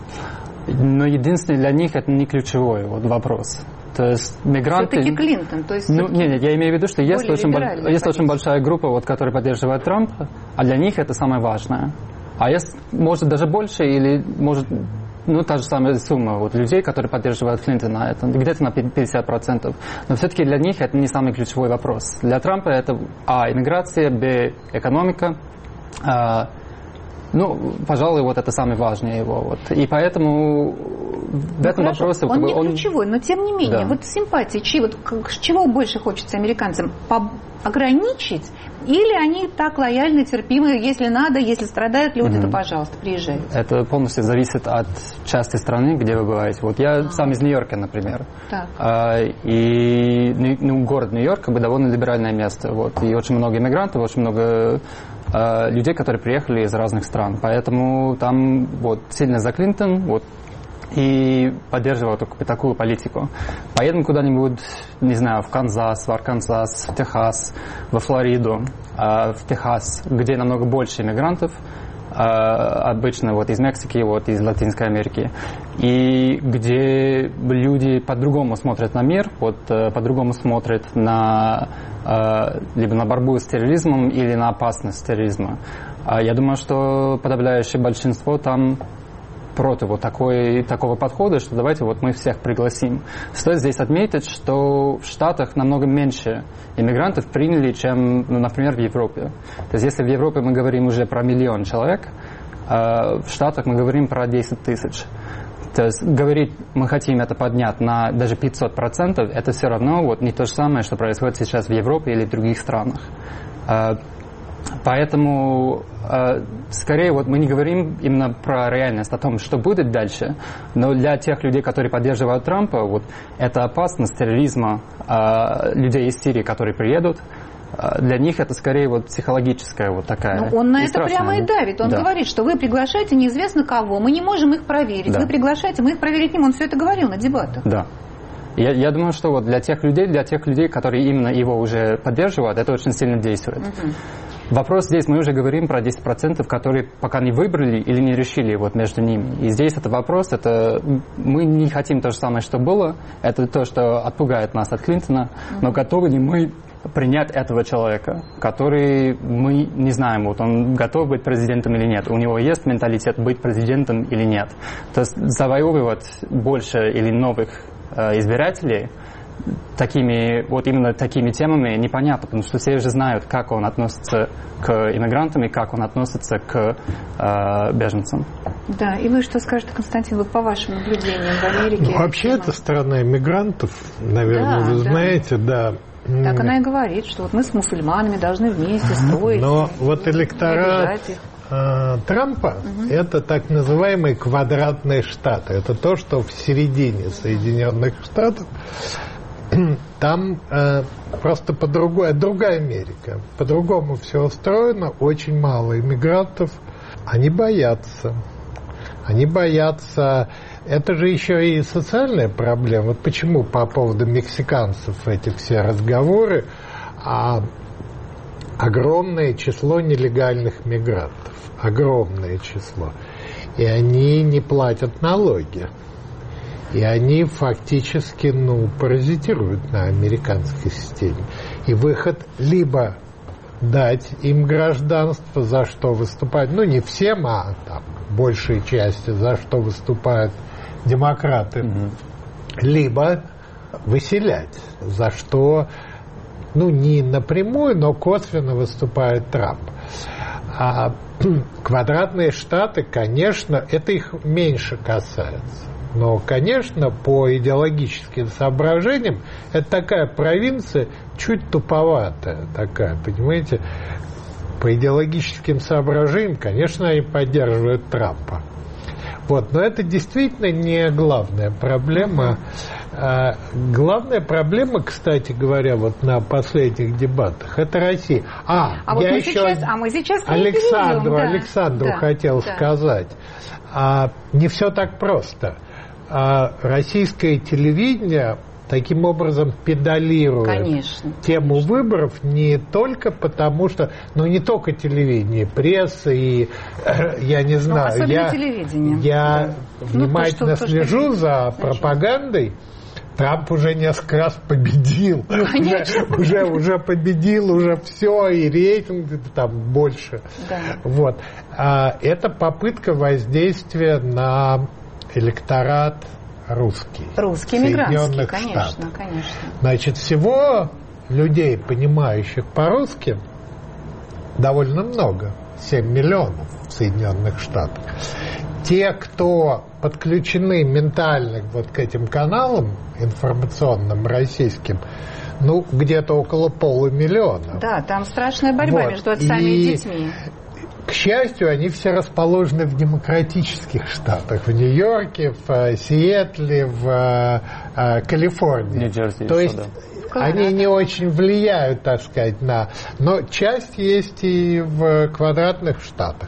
но единственный для них это не ключевой вот вопрос. То есть мигранты... Все-таки Клинтон, то есть... Ну, нет, нет, я имею в виду, что есть, очень, есть очень большая группа, вот, которая поддерживает Трампа, а для них это самое важное. А есть, может, даже больше, или, может, ну, та же самая сумма вот, людей, которые поддерживают Клинтона, это где-то на пятьдесят процентов. Но все-таки для них это не самый ключевой вопрос. Для Трампа это, а, иммиграция, б, экономика, а, ну, пожалуй, вот это самое важное его. Вот. И поэтому в ну, этом хорошо. вопросе... Он не он... ключевой, но тем не менее, да. вот симпатии, чьи, вот, чего больше хочется американцам? Ограничить? Или они так лояльны, терпимы, если надо, если страдают люди, mm-hmm. то, пожалуйста, приезжайте? Это полностью зависит от части страны, где вы бываете. Вот я а. сам из Нью-Йорка, например. Так. А, и ну, город Нью-Йорк как бы довольно либеральное место. Вот. И очень много иммигрантов, очень много а, людей, которые приехали из разных стран. Поэтому там вот, сильно за Клинтон, вот, и поддерживал такую, такую политику. Поедем куда-нибудь, не знаю, в Канзас, в Арканзас, в Техас, во Флориду, э, в Техас, где намного больше иммигрантов, э, обычно вот из Мексики, вот из Латинской Америки, и где люди по-другому смотрят на мир, вот э, по-другому смотрят на э, либо на борьбу с терроризмом или на опасность терроризма. Э, я думаю, что подавляющее большинство там против вот такой, такого подхода, что давайте вот мы всех пригласим. Стоит здесь отметить, что в Штатах намного меньше иммигрантов приняли, чем, ну, например, в Европе. То есть если в Европе мы говорим уже про миллион человек, в Штатах мы говорим про десять тысяч. То есть говорить, мы хотим это поднять на даже пятьсот процентов, это все равно вот не то же самое, что происходит сейчас в Европе или в других странах. Поэтому, э, скорее, вот мы не говорим именно про реальность, о том, что будет дальше, но для тех людей, которые поддерживают Трампа, вот эта опасность терроризма, э, людей из Сирии, которые приедут, э, для них это скорее вот психологическая вот такая. Ну, он на это страшная. Прямо и давит. Он да. говорит, что вы приглашаете неизвестно кого, мы не можем их проверить. Да. Вы приглашаете, мы их проверить не можем. Он все это говорил на дебатах. Да. Я, я думаю, что вот для тех людей, для тех людей, которые именно его уже поддерживают, это очень сильно действует. Uh-huh. Вопрос здесь, мы уже говорим про десять процентов, которые пока не выбрали или не решили вот между ними. И здесь это вопрос, это мы не хотим то же самое, что было, это то, что отпугает нас от Клинтона, uh-huh. но готовы ли мы принять этого человека, который мы не знаем, вот он готов быть президентом или нет, у него есть менталитет быть президентом или нет. То есть завоевывать больше или новых э, избирателей такими, вот именно такими темами непонятно, потому что все уже знают, как он относится к иммигрантам и как он относится к э, беженцам. Да, и вы что скажете, Константин, вот по вашим наблюдениям в Америке? Ну, вообще это страна иммигрантов, наверное, да, вы да. знаете, да. Так она и говорит, что вот мы с мусульманами должны вместе строить. Но вот электорат Трампа угу. это так называемые квадратные штаты. Это то, что в середине Соединенных Штатов. там э, просто по-другому, другая Америка. По-другому все устроено, очень мало иммигрантов. Они боятся. Они боятся... Это же еще и социальная проблема. Вот почему по поводу мексиканцев эти все разговоры, а огромное число нелегальных мигрантов. Огромное число. И они не платят налоги. И они фактически, ну, паразитируют на американской системе. И выход либо дать им гражданство, за что выступают, ну, не всем, а там, большей части, за что выступают демократы, mm-hmm. либо выселять, за что, ну, не напрямую, но косвенно выступает Трамп. А квадратные штаты, конечно, это их меньше касается. Но, конечно, по идеологическим соображениям, это такая провинция, чуть туповатая такая, понимаете. По идеологическим соображениям, конечно, они поддерживают Трампа. Вот, но это действительно не главная проблема. А, главная проблема, кстати говоря, вот на последних дебатах, это Россия. А, а вот я мы еще сейчас, а мы сейчас Александру, да. Александру да. хотел да. сказать. А, не все так просто. А, российское телевидение таким образом педалирует конечно, тему конечно. выборов не только потому, что, ну не только телевидение, пресса и я не знаю, ну, я, телевидение. я да. внимательно ну, то, что, слежу то, за значит. пропагандой. Трамп уже несколько раз победил, уже, уже, уже победил, уже все, и рейтинг там больше. Да. Вот. А, это попытка воздействия на электорат русский. Русский, мигрантский, конечно, Штатах. конечно. Значит, всего людей, понимающих по-русски, довольно много. семь миллионов в Соединенных Штатах. Те, кто подключены ментально вот к этим каналам информационным российским, ну, где-то около полумиллиона. Да, там страшная борьба вот. между отцами и, и детьми. К счастью, они все расположены в демократических штатах. В Нью-Йорке, в Сиэтле, в э, Калифорнии. Нью-Джерси. То есть да. они не очень влияют, так сказать, на... Но часть есть и в квадратных штатах.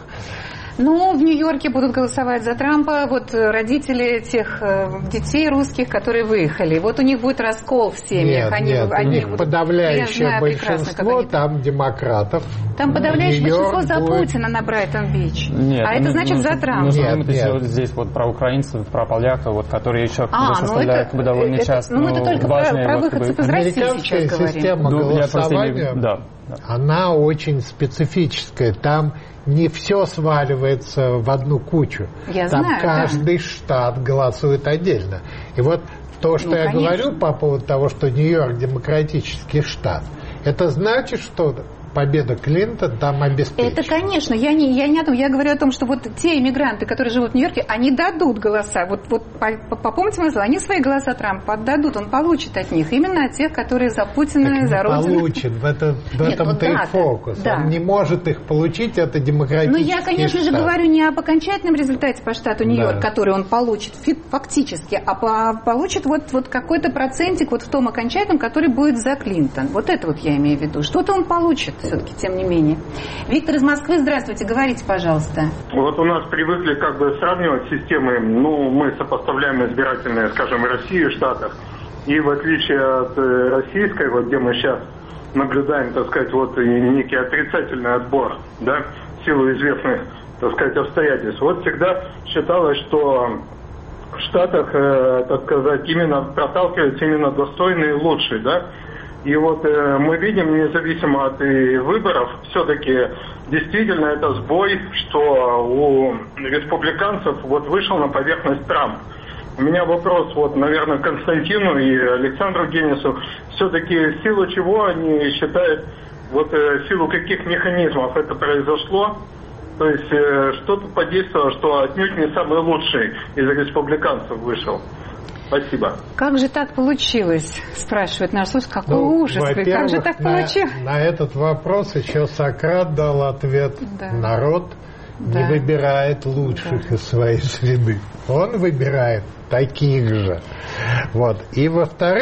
Ну, в Нью-Йорке будут голосовать за Трампа вот родители тех э, детей русских, которые выехали. Вот у них будет раскол в семьях. Нет, они, нет, они у них будут, подавляющее большинство они... там демократов. Там подавляющее большинство за будет... Путина на Брайтон-Бич. Нет, а это ну, значит ну, за Трампа. Ну, нет, нет. нет. Здесь вот про украинцев, про поляков, вот, которые еще а, составляют ну это, довольно это, часто. Ну, это только важные, про, про вот, выходцев как бы, из России сейчас говорим. Система голосования, да, да. она очень специфическая. Там не все сваливается в одну кучу. Я Там знаю, каждый да. штат голосует отдельно. И вот то, что ну, я конечно. говорю по поводу того, что Нью-Йорк демократический штат, это значит, что победа Клинтон там обеспечена. Это, конечно, я не, я не о том, я говорю о том, что вот те иммигранты, которые живут в Нью-Йорке, они дадут голоса. Вот, вот попомните мой слово, они свои голоса Трампу отдадут, он получит от них. Именно от тех, которые за Путина, так за Родину. Получит, в, это, в Нет, этом-то ну, и да, фокус. Да. Он не может их получить, это демократический Ну, я, конечно штат. же, говорю не об окончательном результате по штату Нью-Йорк, да. который он получит фактически, а по, получит вот, вот какой-то процентик вот в том окончательном, который будет за Клинтон. Вот это вот я имею в виду. Что-то он получит все-таки, тем не менее. Виктор из Москвы, здравствуйте, говорите, пожалуйста. Вот у нас привыкли как бы сравнивать системы, ну, мы сопоставляем избирательные, скажем, в России, в Штатах, и в отличие от российской, вот где мы сейчас наблюдаем, так сказать, вот некий отрицательный отбор, да, в силу известных, так сказать, обстоятельств. Вот всегда считалось, что в Штатах, э, так сказать, именно проталкиваются именно достойные и лучшие, да. И вот э, мы видим, независимо от и выборов, все-таки действительно это сбой, что у республиканцев вот вышел на поверхность Трамп. У меня вопрос, вот, наверное, к Константину и Александру Генису. Все-таки в силу чего они считают, вот э, в силу каких механизмов это произошло? То есть э, что-то подействовало, что отнюдь не самый лучший из республиканцев вышел. Спасибо. Как же так получилось, спрашивает наш слушатель. Какой ну, ужас. Как же так на, получилось? На этот вопрос еще Сократ дал ответ. Да. Народ да. не выбирает лучших да. из своей среды. Он выбирает таких же. Вот. И во-вторых,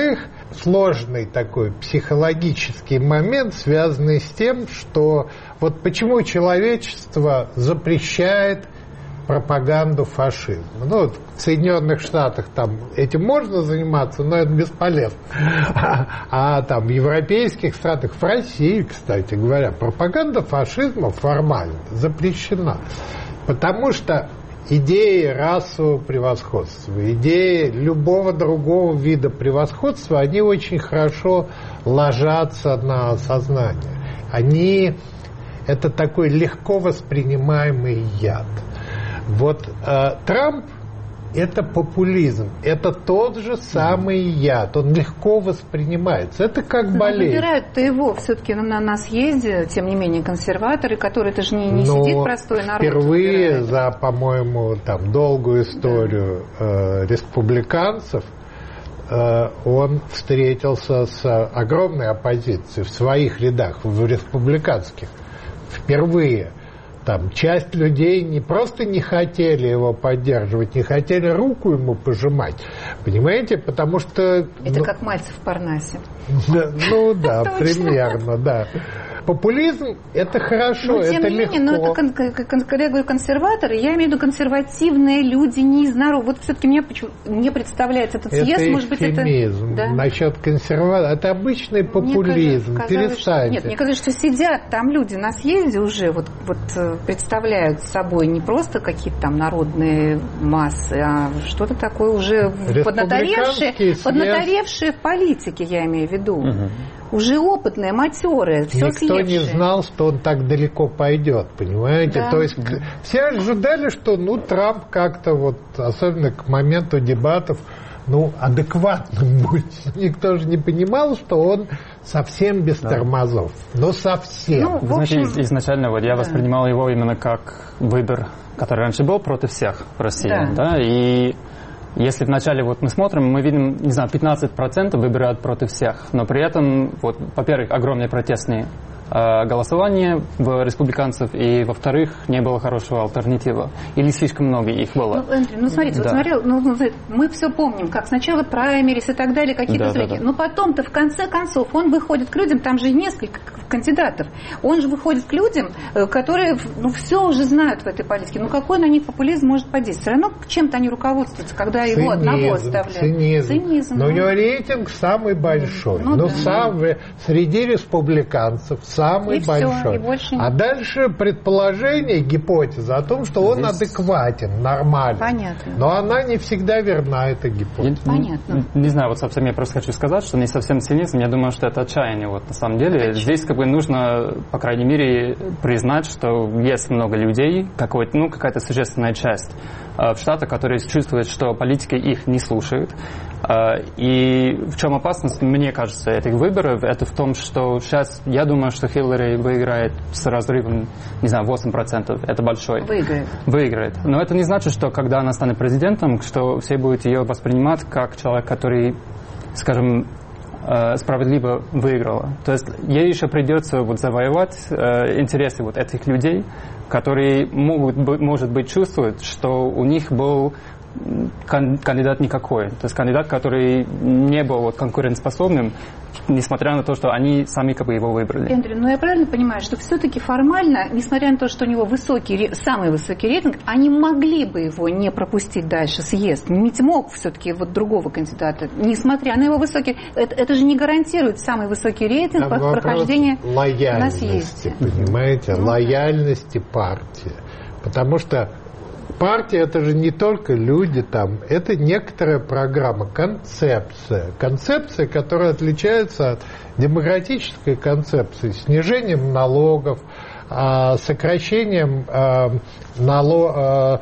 сложный такой психологический момент, связанный с тем, что вот почему человечество запрещает пропаганду фашизма. Ну, вот в Соединенных Штатах там этим можно заниматься, но это бесполезно. А, а там в европейских странах, в России, кстати говоря, пропаганда фашизма формально запрещена. Потому что идеи расового превосходства, идеи любого другого вида превосходства, они очень хорошо ложатся на сознание. Они, это такой легко воспринимаемый яд. Вот э, Трамп – это популизм, это тот же самый яд, он легко воспринимается, это как болезнь. Выбирают-то его все-таки на, на съезде, тем не менее, консерваторы, которые, это же не, не сидит простой народ. Впервые выбирает. За, по-моему, там, долгую историю э, республиканцев э, он встретился с огромной оппозицией в своих рядах, в республиканских, впервые. Там часть людей не просто не хотели его поддерживать, не хотели руку ему пожимать. Понимаете? Потому что... Это ну, как Мальцев в Парнасе. Да, ну да, примерно, да. Популизм – это хорошо, но, тем это не легко. менее, но это, когда я говорю консерваторы, я имею в виду консервативные люди, не из народа. Вот все-таки мне, мне представляется этот съезд, это может быть, это... Да? Насчет консерваторов, это обычный популизм, мне казалось, перестаньте. Нет, мне казалось, что сидят там люди на съезде уже, вот, вот представляют собой не просто какие-то там народные массы, а что-то такое уже поднаторевшие, поднаторевшие в политике, я имею в виду. Угу. Уже опытные, матерые, все Никто слепшие. не знал, что он так далеко пойдет, понимаете? Да. То есть все ожидали, что ну Трамп как-то вот, особенно к моменту дебатов, ну, адекватным будет. Никто же не понимал, что он совсем без да. тормозов. Ну, совсем. Ну, Вы общем... знаете, изначально вот я да. воспринимал его именно как выбор, который раньше был против всех в России. Да. Да? И если вначале вот мы смотрим, мы видим, не знаю, пятнадцать процентов выбирают против всех, но при этом, вот, во-первых, огромные протестные э, голосования в республиканцев, и, во-вторых, не было хорошего альтернативы. Или слишком много их было. Ну, Эндрю, ну смотрите, да. вот смотрел, ну, ну, мы все помним, как сначала праймерис и так далее, какие-то да, сроки. Да, да. Но потом-то, в конце концов, он выходит к людям, там же несколько кандидатов. Он же выходит к людям, которые, ну, все уже знают в этой политике. Ну, какой на них популизм может подействовать? Все равно чем-то они руководствуются, когда цинизм, его одного оставляют. Цинизм. Цинизм. Но ну. у него рейтинг самый большой. Ну, ну да. самый, среди республиканцев самый и большой. Все, и а дальше предположение, гипотеза о том, что он Здесь... адекватен, нормален. Понятно. Но она не всегда верна, эта гипотеза. Понятно. Не, не знаю, вот совсем я просто хочу сказать, что не совсем цинизм, я думаю, что это отчаяние. Вот, на самом деле, Конечно. Здесь как бы нужно, по крайней мере, признать, что есть много людей, какой-то, ну, какая-то существенная часть э, в Штатах, которые чувствуют, что политики их не слушают. Э, и в чем опасность, мне кажется, этих выборов, это в том, что сейчас, я думаю, что Хиллари выиграет с разрывом, не знаю, восемь процентов. Это большой. Выиграет. Выиграет. Но это не значит, что когда она станет президентом, что все будут ее воспринимать как человек, который, скажем, справедливо выиграла. То есть ей еще придется вот завоевать э, интересы вот этих людей, которые могут, может быть, чувствуют, что у них был кандидат никакой. То есть кандидат, который не был вот конкурентоспособным, несмотря на то, что они сами как бы его выбрали. Эндрю, ну я правильно понимаю, что все-таки формально, несмотря на то, что у него высокий, самый высокий рейтинг, они могли бы его не пропустить дальше съезд. Ведь мог все-таки вот другого кандидата, несмотря на его высокий... Это, это же не гарантирует самый высокий рейтинг по прохождению на съезде. Понимаете, ну, лояльности партии. Потому что партия – это же не только люди там, это некоторая программа, концепция. Концепция, которая отличается от демократической концепции, снижением налогов, сокращением нало,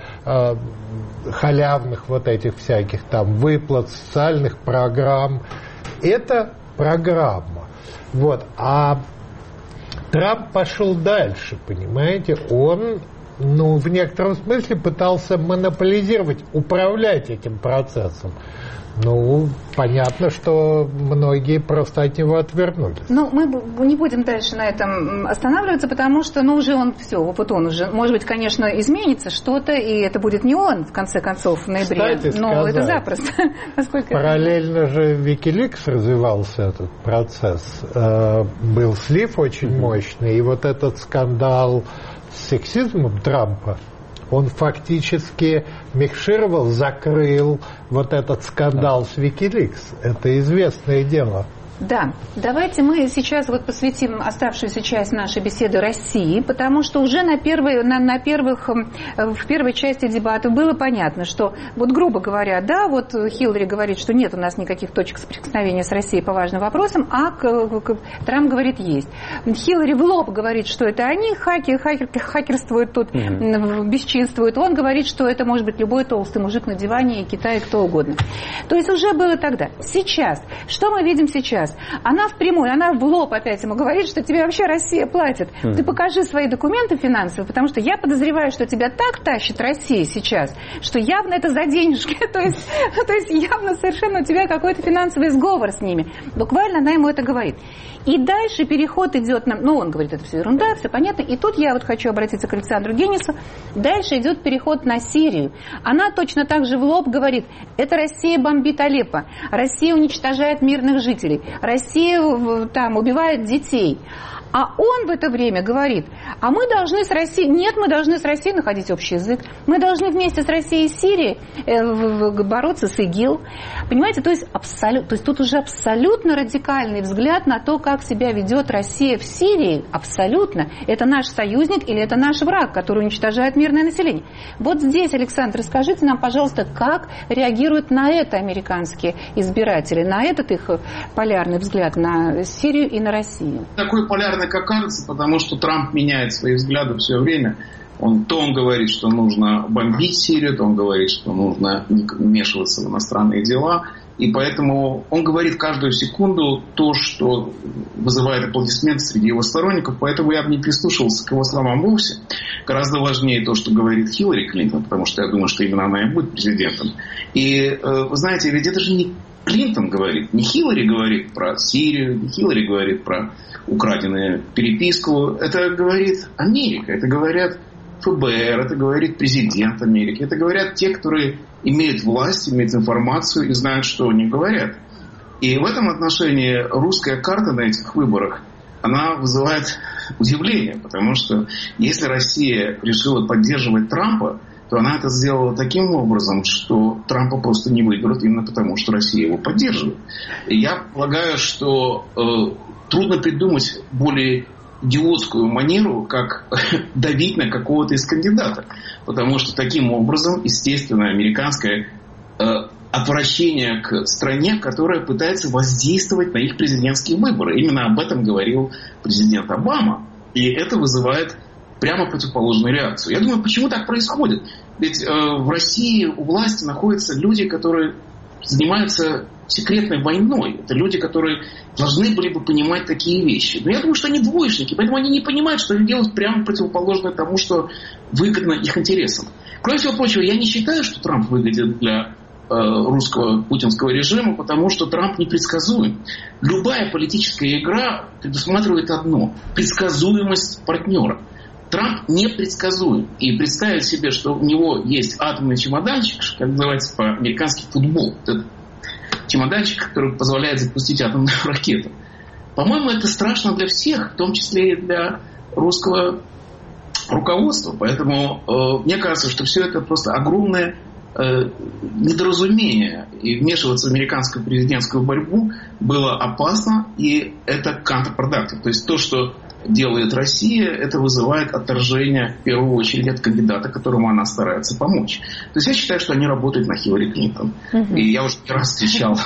халявных вот этих всяких там выплат, социальных программ. Это программа. Вот. А Трамп пошел дальше, понимаете, он ну, в некотором смысле пытался монополизировать, управлять этим процессом. Ну, понятно, что многие просто от него отвернулись. Ну, мы не будем дальше на этом останавливаться, потому что, ну, уже он все, вот он уже, может быть, конечно, изменится что-то, и это будет не он, в конце концов, в ноябре. Кстати но сказать, это запросто. Насколько параллельно это... же в Wikileaks развивался этот процесс. Был слив очень mm-hmm. мощный, и вот этот скандал с сексизмом Трампа, он фактически микшировал, закрыл вот этот скандал с Wikileaks. Это известное дело. Да, давайте мы сейчас вот посвятим оставшуюся часть нашей беседы России, потому что уже на, первой, на, на первых, в первой части дебатов было понятно, что, вот грубо говоря, да, вот Хиллари говорит, что нет у нас никаких точек соприкосновения с Россией по важным вопросам, а к, к, Трамп говорит, есть. Хиллари в лоб говорит, что это они хаки, хакер, хакерствуют тут, mm-hmm. бесчинствуют. Он говорит, что это может быть любой толстый мужик на диване и Китай, кто угодно. То есть уже было тогда. Сейчас. Что мы видим сейчас? Она впрямую, она в лоб опять ему говорит, что тебе вообще Россия платит. Mm-hmm. Ты покажи свои документы финансовые, потому что я подозреваю, что тебя так тащит Россия сейчас, что явно это за денежки. то, есть, то есть явно совершенно у тебя какой-то финансовый сговор с ними. Буквально она ему это говорит. И дальше переход идет на... Ну, он говорит, это все ерунда, все понятно. И тут я вот хочу обратиться к Александру Генису. Дальше идет переход на Сирию. Она точно так же в лоб говорит, это Россия бомбит Алеппо, Россия уничтожает мирных жителей, Россия там убивает детей. А он в это время говорит, а мы должны с Россией, нет, мы должны с Россией находить общий язык, мы должны вместе с Россией и Сирией бороться с ИГИЛ. Понимаете, то есть, абсолют, то есть тут уже абсолютно радикальный взгляд на то, как себя ведет Россия в Сирии. Абсолютно. Это наш союзник или это наш враг, который уничтожает мирное население. Вот здесь, Александр, расскажите нам, пожалуйста, как реагируют на это американские избиратели, на этот их полярный взгляд на Сирию и на Россию? Такой полярный, как кажется, потому что Трамп меняет свои взгляды все время. Он, то он говорит, что нужно бомбить Сирию, то он говорит, что нужно не вмешиваться в иностранные дела. И поэтому он говорит каждую секунду то, что вызывает аплодисменты среди его сторонников. Поэтому я бы не прислушивался к его словам вовсе. Гораздо важнее то, что говорит Хиллари Клинтон, потому что я думаю, что именно она и будет президентом. И вы знаете, ведь это же не Клинтон говорит, не Хиллари говорит про Сирию, не Хиллари говорит про украденную переписку. Это говорит Америка, это говорят ФБР, это говорит президент Америки, это говорят те, которые имеют власть, имеют информацию и знают, что они говорят. И в этом отношении русская карта на этих выборах, она вызывает удивление, потому что если Россия решила поддерживать Трампа, то она это сделала таким образом, что Трампа просто не выберут именно потому, что Россия его поддерживает. И я полагаю, что э, трудно придумать более идиотскую манеру, как давить на какого-то из кандидатов. Потому что таким образом, естественно, американское э, отвращение к стране, которая пытается воздействовать на их президентские выборы. Именно об этом говорил президент Обама. И это вызывает прямо противоположную реакцию. Я думаю, почему так происходит? Ведь э, в России у власти находятся люди, которые занимаются секретной войной. Это люди, которые должны были бы понимать такие вещи. Но я думаю, что они двоечники, поэтому они не понимают, что они делают прямо противоположное тому, что выгодно их интересам. Кроме всего прочего, я не считаю, что Трамп выгоден для э, русского путинского режима, потому что Трамп непредсказуем. Любая политическая игра предусматривает одно – предсказуемость партнера. Трамп непредсказуем. И представить себе, что у него есть атомный чемоданчик, как называется по-американски футбол. Это чемоданчик, который позволяет запустить атомную ракету. По-моему, это страшно для всех, в том числе и для русского руководства. Поэтому э, мне кажется, что все это просто огромное э, недоразумение. И вмешиваться в американскую президентскую борьбу было опасно, и это counterproductive. То есть то, что делает Россия, это вызывает отторжение в первую очередь от кандидата, которому она старается помочь. То есть я считаю, что они работают на Хиллари Клинтон. Uh-huh. И я уже не раз встречал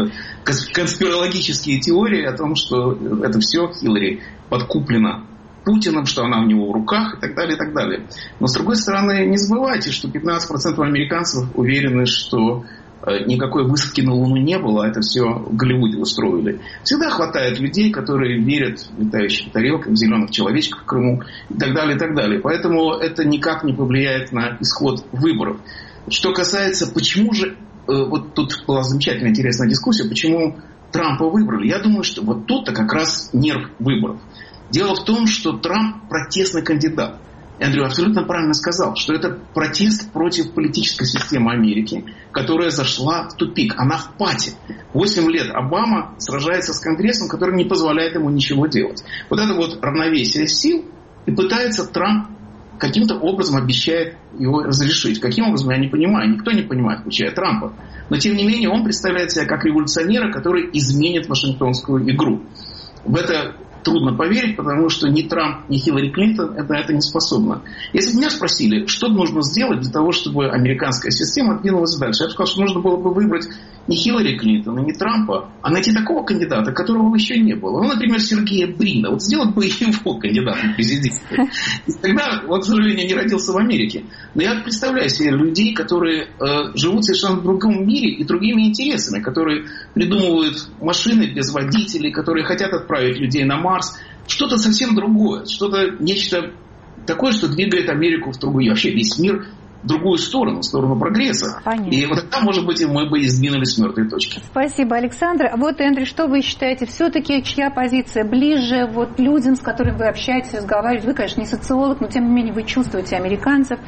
конспирологические теории о том, что это все Хиллари подкуплено Путиным, что она у него в руках и так далее, и так далее. Но с другой стороны, не забывайте, что пятнадцать процентов американцев уверены, что э, никакой высадки на Луну не было, это все в Голливуде устроили. Всегда хватает людей, которые верят в летающих тарелках, в зеленых человечков в Крыму и так далее, и так далее. Поэтому это никак не повлияет на исход выборов. Что касается, почему же, вот тут была замечательная интересная дискуссия, почему Трампа выбрали. Я думаю, что вот тут-то как раз нерв выборов. Дело в том, что Трамп протестный кандидат. Эндрю абсолютно правильно сказал, что это протест против политической системы Америки, которая зашла в тупик. Она в пати. Восемь лет Обама сражается с Конгрессом, который не позволяет ему ничего делать. Вот это вот равновесие сил, и пытается Трамп каким-то образом обещает его разрешить. Каким образом, я не понимаю. Никто не понимает, включая Трампа. Но, тем не менее, он представляет себя как революционера, который изменит вашингтонскую игру. В это трудно поверить, потому что ни Трамп, ни Хиллари Клинтон на это не способны. Если бы меня спросили, что нужно сделать для того, чтобы американская система двинулась дальше, я бы сказал, что нужно было бы выбрать не Хиллари Клинтон, не Трампа, а найти такого кандидата, которого еще не было. Ну, например, Сергея Брина. Вот сделать бы его кандидатом в президенты. И тогда он, к сожалению, не родился в Америке. Но я представляю себе людей, которые э, живут совершенно в другом мире и другими интересами, которые придумывают машины без водителей, которые хотят отправить людей на Марс. Что-то совсем другое. Что-то, нечто такое, что двигает Америку в другую, вообще весь мир в другую сторону, в сторону прогресса. Понятно. И вот тогда, может быть, и мы бы и сдвинулись с мертвой точки. Спасибо, Александр. А вот, Эндрю, что вы считаете, все-таки чья позиция ближе вот людям, с которыми вы общаетесь, разговариваете? Вы, конечно, не социолог, но тем не менее вы чувствуете американцев.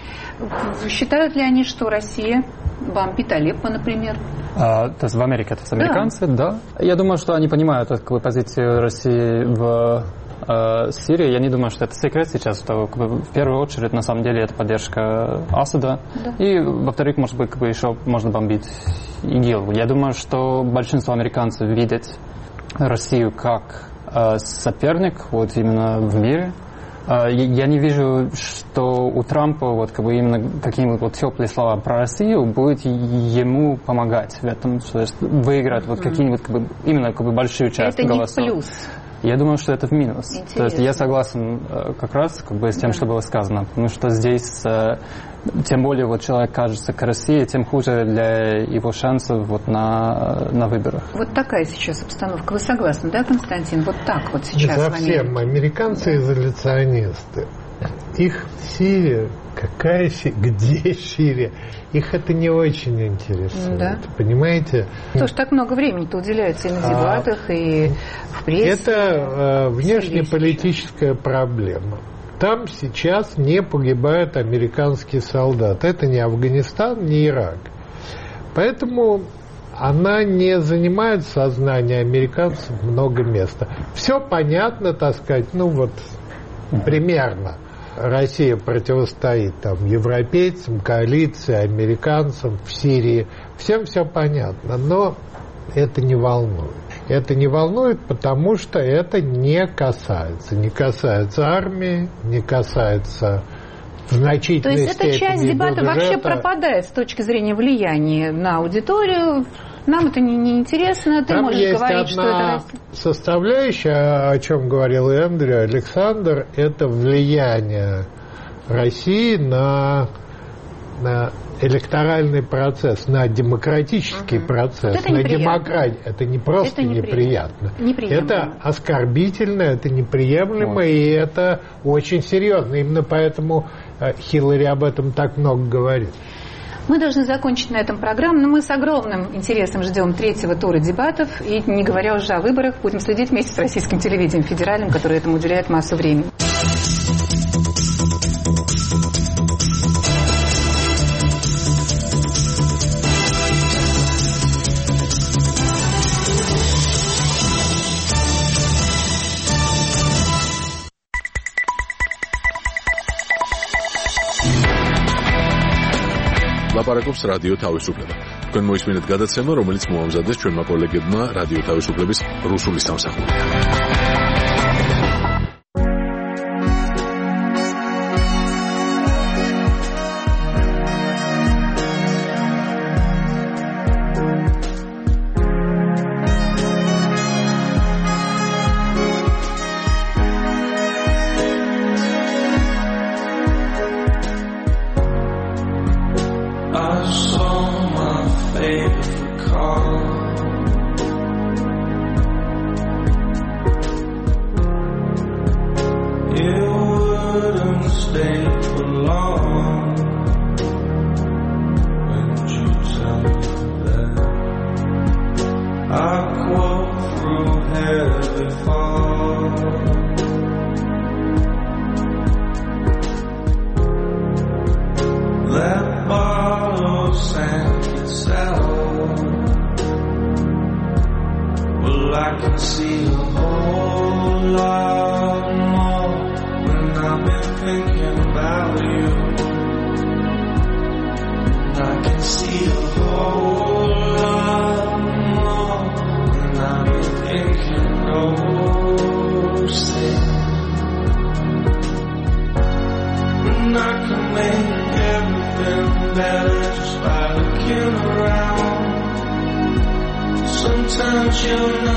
Считают ли они, что Россия бомбит Алеппо, например? А, то есть в Америке это американцы, да. да? Я думаю, что они понимают какую позицию России в э, Сирии. Я не думаю, что это секрет сейчас, что как бы, в первую очередь на самом деле это поддержка Асада. Да. И во-вторых, может быть, как бы, еще можно бомбить ИГИЛ. Я думаю, что большинство американцев видят Россию как э, соперник вот именно в мире. Я не вижу, что у Трампа вот как бы именно какие-нибудь вот теплые слова про Россию будет ему помогать в этом, то есть выиграть вот какие-нибудь как бы, именно как бы большую часть это голосов. Это не плюс. Я думаю, что это в минус. Интересно. То есть я согласен как раз как бы с тем, да. что было сказано, потому что здесь тем более вот человек кажется к России, тем хуже для его шансов вот на, на выборах. Вот такая сейчас обстановка. Вы согласны, да, Константин? Вот так вот сейчас не в Америке. совсем. Американцы изоляционисты. Их Сирия, какая Сирия, где Сирия, их это не очень интересует. Да. Понимаете? Тоже так много времени-то уделяется и на дебатах, а, и в прессе. Это э, внешнеполитическая проблема. Там сейчас не погибают американские солдаты. Это не Афганистан, не Ирак. Поэтому она не занимает в сознании американцев много места. Все понятно, так сказать, ну вот примерно. Россия противостоит там европейцам, коалиции, американцам в Сирии. Всем все понятно, но это не волнует. Это не волнует, потому что это не касается. Не касается армии, не касается в значительной степени То есть эта часть дебата бюджета. Вообще пропадает с точки зрения влияния на аудиторию. Нам это не, не интересно. Ты Там можешь есть говорить, одна что это составляющая, о чем говорил Эндрю, Александр, это влияние России на, на электоральный процесс, на демократический угу. процесс, вот на демократию. Это не просто это неприятно. неприятно. Это оскорбительно, это неприемлемо, вот. И это очень серьезно. Именно поэтому Хиллари об этом так много говорит. Мы должны закончить на этом программу, но мы с огромным интересом ждем третьего тура дебатов, и не говоря уже о выборах, будем следить вместе с российским телевидением федеральным, которое этому уделяет массу времени. ლაპარაკობს რადიო თავისუფლება. თქვენ მოისმინეთ გადაცემა, რომელიც მოამზადეს ჩვენმა კოლეგებმა რადიო თავისუფლების რუსული სამსახურიდან. I saw my favorite can see a whole lot more when I've been thinking about you. And I can see a whole lot more when I've been thinking those things. And I can make everything better just by looking around. Sometimes you'll